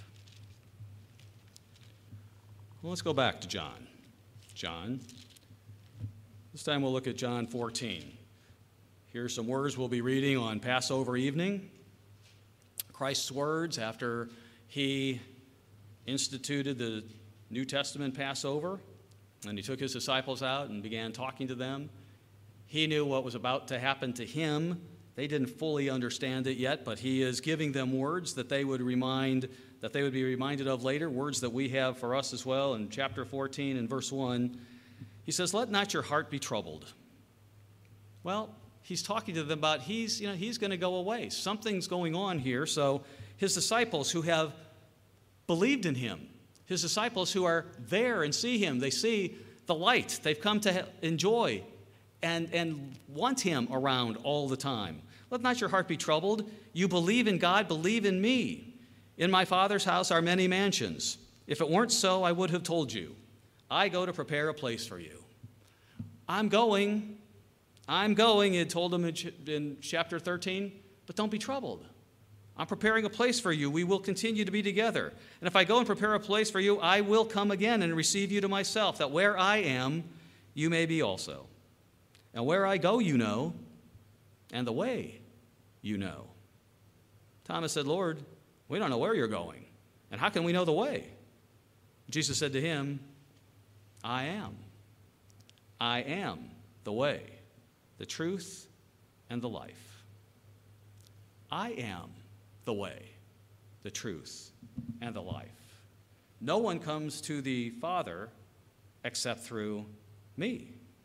Well, let's go back to John. John. This time we'll look at John fourteen. Here's some words we'll be reading on Passover evening. Christ's words after he instituted the New Testament Passover, and he took his disciples out and began talking to them. He knew what was about to happen to him. They didn't fully understand it yet, but he is giving them words that they would remind, that they would be reminded of later, words that we have for us as well. In chapter fourteen and verse one, he says, "Let not your heart be troubled." Well, he's talking to them about he's, you know, he's going to go away. Something's going on here. So his disciples who have believed in him, his disciples who are there and see him, they see the light. They've come to enjoy and, and want him around all the time. Let not your heart be troubled. You believe in God, believe in me. In my Father's house are many mansions. If it weren't so, I would have told you. I go to prepare a place for you. I'm going. I'm going, he told them in, ch- in chapter thirteen, but don't be troubled. I'm preparing a place for you. We will continue to be together. And if I go and prepare a place for you, I will come again and receive you to myself, that where I am, you may be also. And where I go, you know, and the way you know. Thomas said, Lord, we don't know where you're going, and how can we know the way? Jesus said to him, I am. I am the way, the truth, and the life. I am the way, the truth, and the life. No one comes to the Father except through me.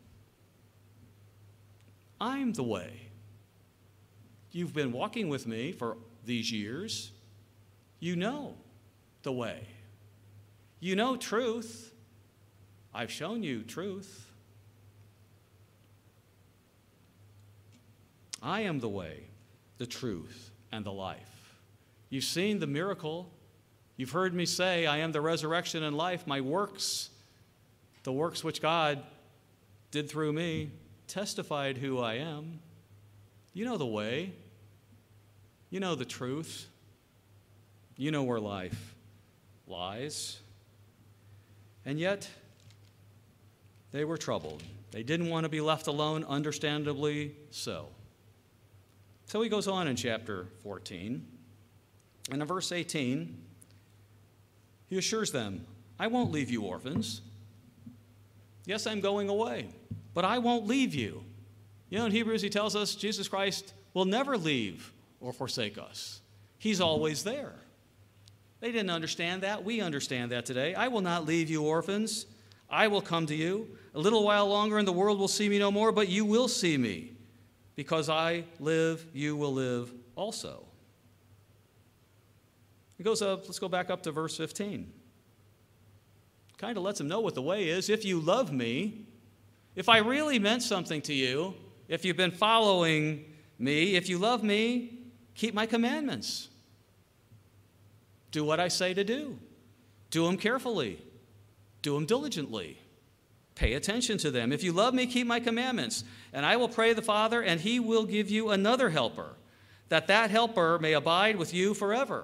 I'm the way. You've been walking with me for these years. You know the way. You know truth. I've shown you truth. I am the way, the truth, and the life. You've seen the miracle. You've heard me say, I am the resurrection and life. My works, the works which God did through me, testified who I am. You know the way. You know the truth. You know where life lies. And yet, they were troubled. They didn't want to be left alone, understandably so. So he goes on in chapter fourteen. And in verse eighteen, he assures them, I won't leave you orphans. Yes, I'm going away, but I won't leave you. You know, in Hebrews, he tells us Jesus Christ will never leave or forsake us. He's always there. They didn't understand that. We understand that today. I will not leave you orphans. I will come to you. A little while longer and the world will see me no more, but you will see me. Because I live, you will live also. It goes up, let's go back up to verse fifteen. Kind of lets them know what the way is. If you love me, if I really meant something to you, if you've been following me, if you love me, keep my commandments. Do what I say to do. Do them carefully. Do them diligently. Pay attention to them. If you love me, keep my commandments. And I will pray the Father, and he will give you another helper, that that helper may abide with you forever.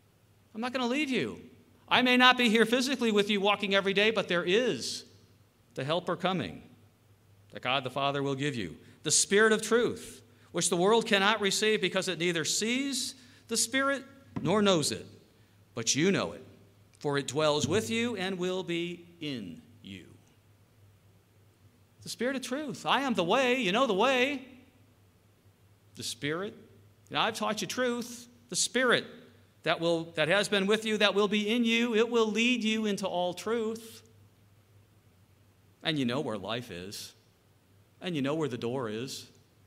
I'm not going to leave you. I may not be here physically with you walking every day, but there is the Helper coming, that God the Father will give you, the Spirit of truth, which the world cannot receive because it neither sees the Spirit nor knows it. But you know it, for it dwells with you and will be in you. The Spirit of truth. I am the way. You know the way. The Spirit. You know, I've taught you truth. The Spirit that will that has been with you, that will be in you. It will lead you into all truth. And you know where life is. And you know where the door is.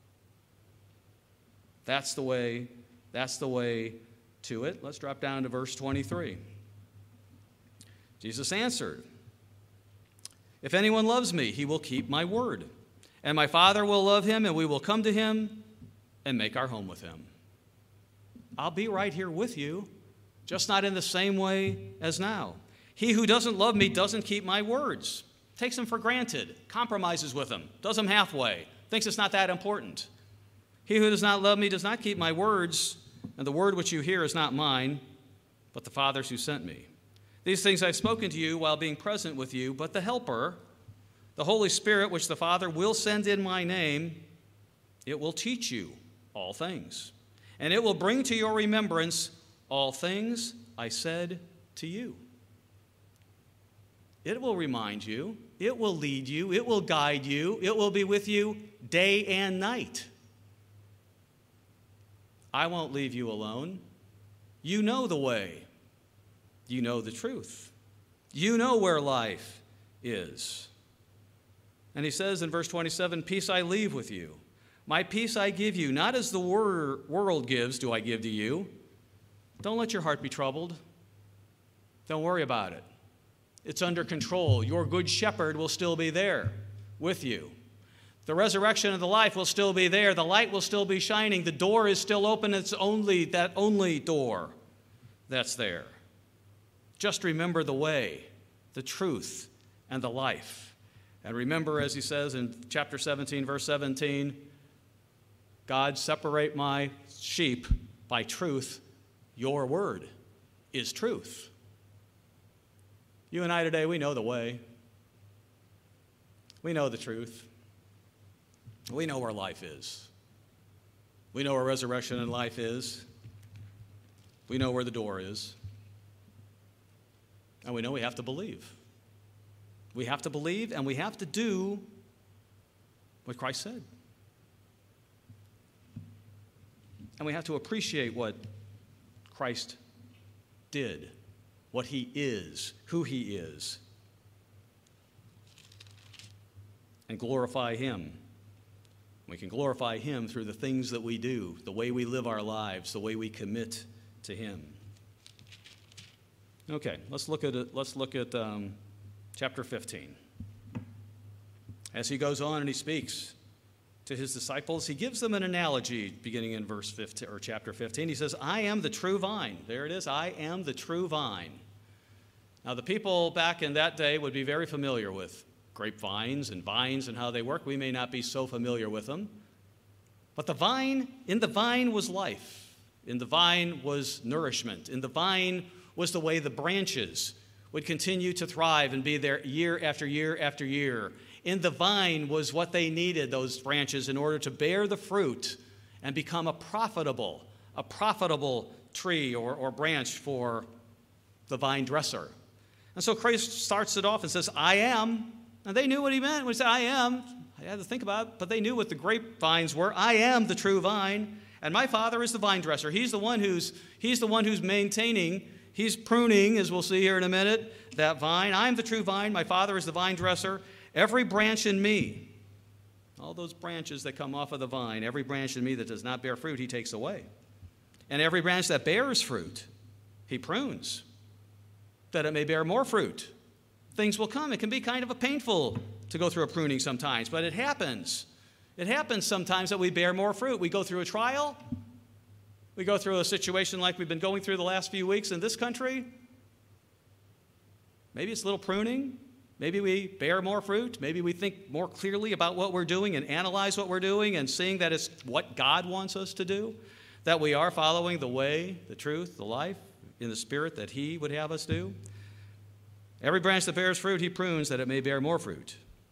That's the way, that's the way to it. Let's drop down to verse twenty-three. Jesus answered, "If anyone loves me, he will keep my word. And my Father will love him, and we will come to him and make our home with him." I'll be right here with you, just not in the same way as now. He who doesn't love me doesn't keep my words. Takes them for granted, compromises with them, does them halfway, thinks it's not that important. He who does not love me does not keep my words, and the word which you hear is not mine, but the Father's who sent me. These things I've spoken to you while being present with you, but the Helper, the Holy Spirit, which the Father will send in my name, it will teach you all things, and it will bring to your remembrance all things I said to you. It will remind you, it will lead you, it will guide you, it will be with you day and night. I won't leave you alone. You know the way. You know the truth. You know where life is. And he says in verse twenty-seven, "Peace I leave with you. My peace I give you. Not as the wor- world gives do I give to you. Don't let your heart be troubled. Don't worry about it. It's under control. Your good shepherd will still be there with you. The resurrection of the life will still be there. The light will still be shining. The door is still open. It's only that only door that's there. Just remember the way, the truth, and the life. And remember, as he says in chapter seventeen, verse seventeen, God, separate my sheep by truth. Your word is truth." You and I today, we know the way. We know the truth. We know where life is. We know where resurrection and life is. We know where the door is. And we know we have to believe. We have to believe, and we have to do what Christ said. And we have to appreciate what Christ did, what he is, who he is, and glorify him. We can glorify him through the things that we do, the way we live our lives, the way we commit to him. Okay, let's look at it. Let's look at um, chapter fifteen. As he goes on and he speaks to his disciples, he gives them an analogy beginning in verse fifteen or chapter fifteen. He says, "I am the true vine." There it is. I am the true vine. Now, the people back in that day would be very familiar with grapevines and vines and how they work. We may not be so familiar with them. But the vine, in the vine was life. In the vine was nourishment. In the vine was the way the branches would continue to thrive and be there year after year after year. In the vine was what they needed, those branches, in order to bear the fruit and become a profitable, a profitable tree or, or branch for the vine dresser. And so Christ starts it off and says, "I am." And they knew what he meant when he said, "I am." I had to think about it, but they knew what the grapevines were. I am the true vine, and my Father is the vine dresser. He's the one who's, he's the one who's maintaining, he's pruning, as we'll see here in a minute, that vine. I'm the true vine. My Father is the vine dresser. Every branch in me, all those branches that come off of the vine, every branch in me that does not bear fruit, he takes away. And every branch that bears fruit, he prunes, that it may bear more fruit. Things will come. It can be kind of a painful to go through a pruning sometimes, but it happens. It happens sometimes that we bear more fruit. We go through a trial. We go through a situation like we've been going through the last few weeks in this country. Maybe it's a little pruning. Maybe we bear more fruit. Maybe we think more clearly about what we're doing and analyze what we're doing and seeing that it's what God wants us to do, that we are following the way, the truth, the life in the Spirit that he would have us do. Every branch that bears fruit, he prunes that it may bear more fruit.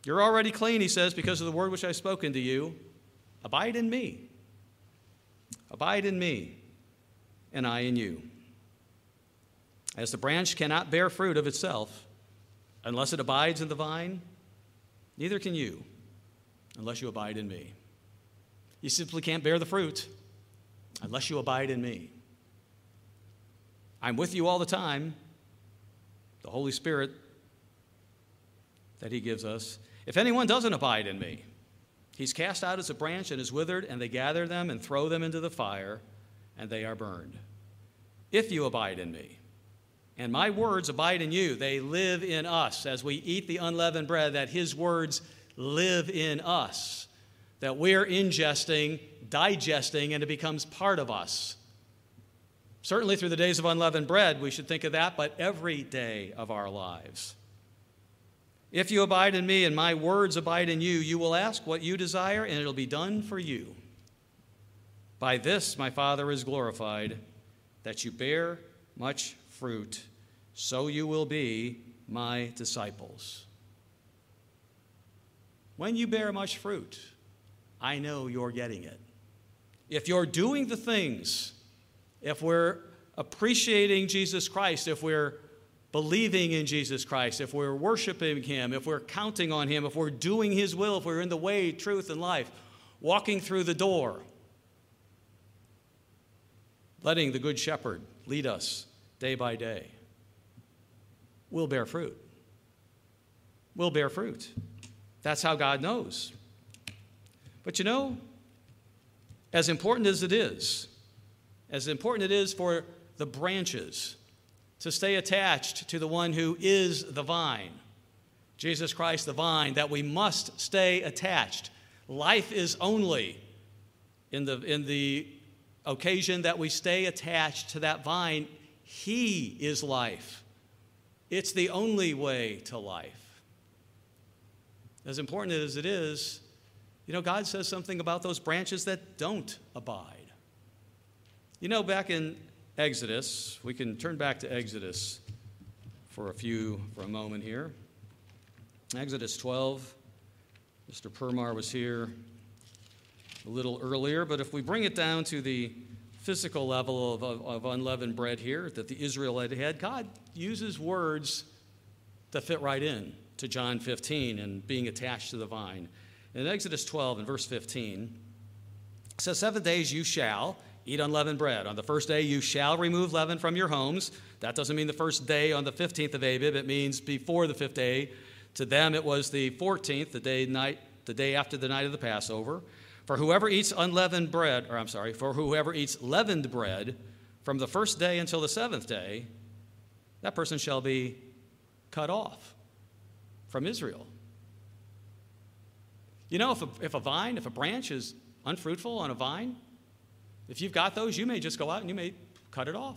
You're already clean, he says, because of the word which I've spoken to you. Abide in me. Abide in me, and I in you. As the branch cannot bear fruit of itself unless it abides in the vine, neither can you unless you abide in me. You simply can't bear the fruit unless you abide in me. I'm with you all the time. The Holy Spirit that he gives us. If anyone doesn't abide in me, he's cast out as a branch and is withered, and they gather them and throw them into the fire, and they are burned. If you abide in me, and my words abide in you, they live in us as we eat the unleavened bread, that his words live in us, that we're ingesting, digesting, and it becomes part of us. Certainly through the days of unleavened bread, we should think of that, but every day of our lives. If you abide in me and my words abide in you, you will ask what you desire, and it'll be done for you. By this my Father is glorified, that you bear much fruit, so you will be my disciples. When you bear much fruit, I know you're getting it. If you're doing the things, if we're appreciating Jesus Christ, if we're believing in Jesus Christ, if we're worshiping him, if we're counting on him, if we're doing his will, if we're in the way, truth, and life, walking through the door, letting the Good Shepherd lead us day by day, we'll bear fruit. We'll bear fruit. That's how God knows. But you know, as important as it is, as important it is for the branches to stay attached to the one who is the vine, Jesus Christ the vine, that we must stay attached. Life is only in the, in the occasion that we stay attached to that vine. He is life. It's the only way to life. As important as it is, you know, God says something about those branches that don't abide. You know, back in Exodus, we can turn back to Exodus for a few, for a moment here. Exodus twelve, Mister Permar was here a little earlier, but if we bring it down to the physical level of, of, of unleavened bread here that the Israelite had, God uses words that fit right in to John fifteen and being attached to the vine. In Exodus twelve and verse fifteen, it says, seven days you shall eat unleavened bread. On the first day you shall remove leaven from your homes. That doesn't mean the first day on the fifteenth of Abib. It means before the fifth day. To them it was the fourteenth, the day night, the day after the night of the Passover. For whoever eats unleavened bread, or I'm sorry, for whoever eats leavened bread from the first day until the seventh day, that person shall be cut off from Israel. You know, if a, if a vine, if a branch is unfruitful on a vine, if you've got those, you may just go out and you may cut it off.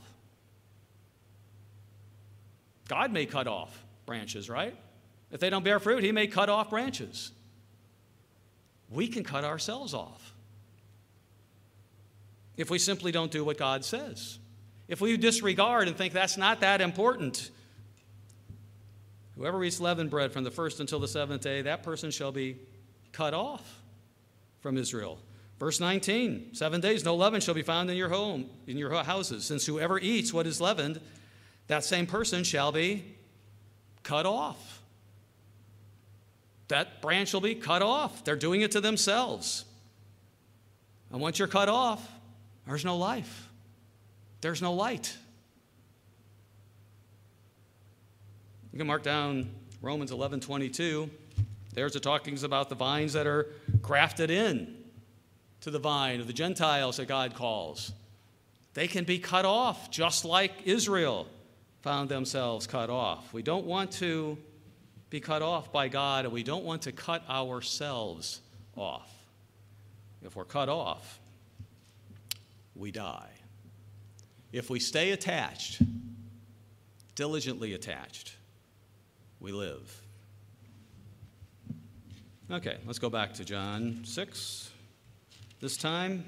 God may cut off branches, right? If they don't bear fruit, he may cut off branches. We can cut ourselves off if we simply don't do what God says. If we disregard and think that's not that important, whoever eats leavened bread from the first until the seventh day, that person shall be cut off from Israel. Verse nineteen, seven days, no leaven shall be found in your home, in your houses, since whoever eats what is leavened, that same person shall be cut off. That branch will be cut off. They're doing it to themselves. And once you're cut off, there's no life. There's no light. You can mark down Romans eleven twenty-two. There's the talkings about the vines that are grafted in to the vine of the Gentiles that God calls. They can be cut off, just like Israel found themselves cut off. We don't want to be cut off by God, and we don't want to cut ourselves off. If we're cut off, we die. If we stay attached, diligently attached, we live. Okay, let's go back to John six. This time,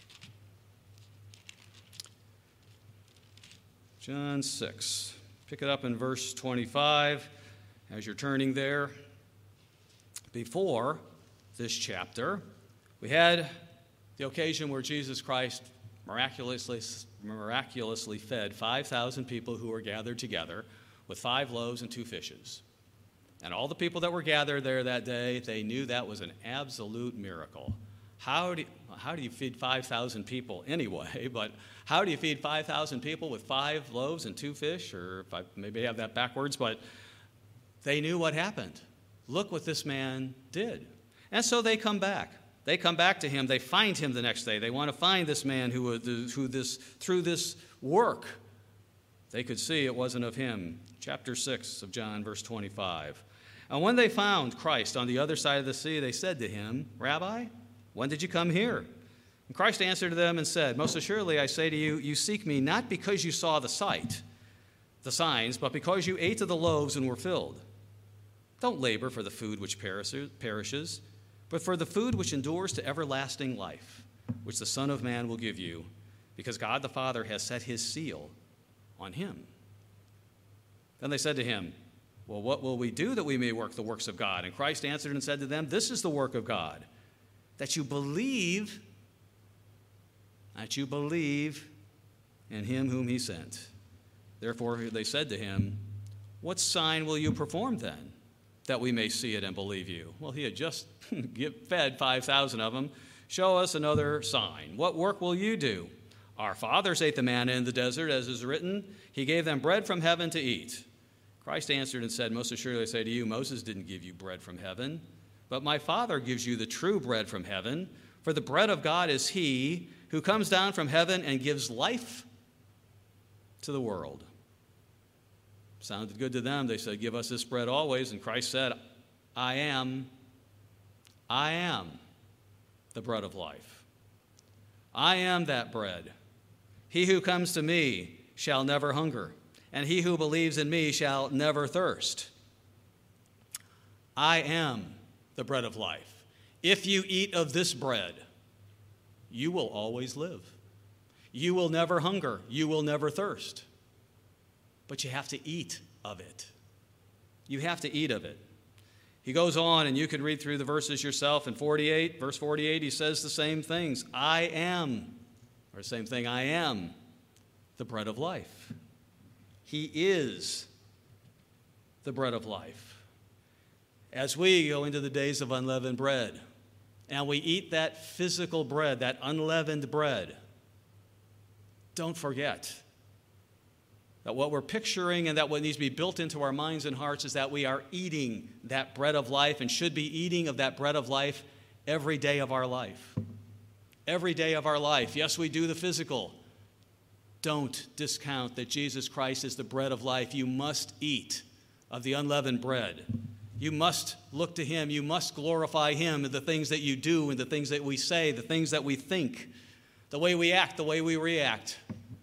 John six. Pick it up in verse twenty-five as you're turning there. before this chapter, we had the occasion where Jesus Christ miraculously, miraculously fed five thousand people who were gathered together with five loaves and two fishes. And all the people that were gathered there that day, they knew that was an absolute miracle. How do you, how do you feed five thousand people anyway? But how do you feed five thousand people with five loaves and two fish? Or if I maybe have that backwards, but they knew what happened. Look what this man did. And so they come back. They come back to him. They find him the next day. They want to find this man who, who this, through this work, they could see it wasn't of him. Chapter six of John, verse twenty-five. And when they found Christ on the other side of the sea, they said to him, Rabbi, when did you come here? And Christ answered them and said, Most assuredly I say to you, you seek me not because you saw the sight, the signs, but because you ate of the loaves and were filled. Don't labor for the food which perishes, but for the food which endures to everlasting life, which the Son of Man will give you, because God the Father has set his seal on him. Then they said to him, Well, what will we do that we may work the works of God? And Christ answered and said to them, This is the work of God, that you believe, that you believe in him whom he sent. Therefore they said to him, What sign will you perform then, that we may see it and believe you? Well, he had just fed five thousand of them. Show us another sign. What work will you do? Our fathers ate the manna in the desert, as is written. He gave them bread from heaven to eat. Christ answered and said, Most assuredly I say to you, Moses didn't give you bread from heaven, but my Father gives you the true bread from heaven. For the bread of God is he who comes down from heaven and gives life to the world. Sounded good to them. They said, Give us this bread always. And Christ said, I am, I am the bread of life. I am that bread. He who comes to me shall never hunger, and he who believes in me shall never thirst. I am the bread of life. If you eat of this bread, you will always live. You will never hunger. You will never thirst. But you have to eat of it. You have to eat of it. He goes on, and you can read through the verses yourself. In forty-eight, verse forty-eight, he says the same things. I am, or the same thing, I am the bread of life. He is the bread of life. As we go into the days of unleavened bread, and we eat that physical bread, that unleavened bread, don't forget that what we're picturing and that what needs to be built into our minds and hearts is that we are eating that bread of life and should be eating of that bread of life every day of our life. Every day of our life. Yes, we do the physical. Don't discount that Jesus Christ is the bread of life. You must eat of the unleavened bread. You must look to him. You must glorify him in the things that you do and the things that we say, the things that we think, the way we act, the way we react.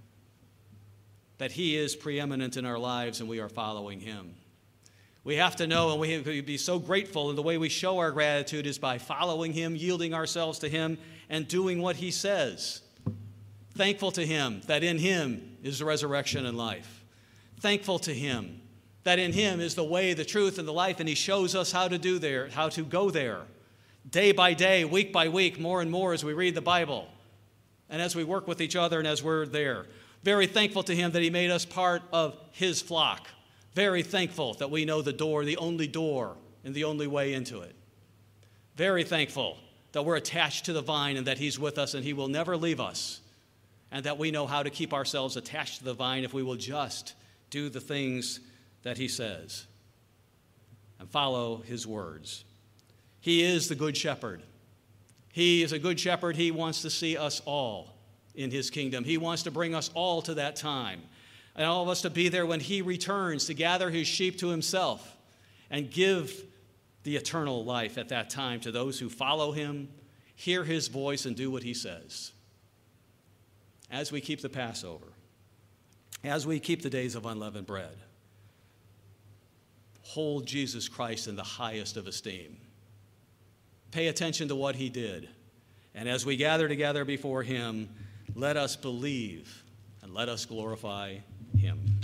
That he is preeminent in our lives and we are following him. We have to know, and we have to be so grateful, and the way we show our gratitude is by following him, yielding ourselves to him, and doing what he says. Thankful to him that in him is the resurrection and life. Thankful to him that in him is the way, the truth, and the life, and he shows us how to do there, how to go there. Day by day, week by week, more and more as we read the Bible, and as we work with each other and as we're there. Very thankful to him that he made us part of his flock. Very thankful that we know the door, the only door, and the only way into it. Very thankful that we're attached to the vine and that he's with us and he will never leave us. And that we know how to keep ourselves attached to the vine if we will just do the things that he says and follow his words. He is the good shepherd. He is a good shepherd. He wants to see us all in his kingdom. He wants to bring us all to that time, and all of us to be there when he returns to gather his sheep to himself and give the eternal life at that time to those who follow him, hear his voice, and do what he says. As we keep the Passover, as we keep the days of unleavened bread, hold Jesus Christ in the highest of esteem. Pay attention to what he did. And as we gather together before him, let us believe and let us glorify him.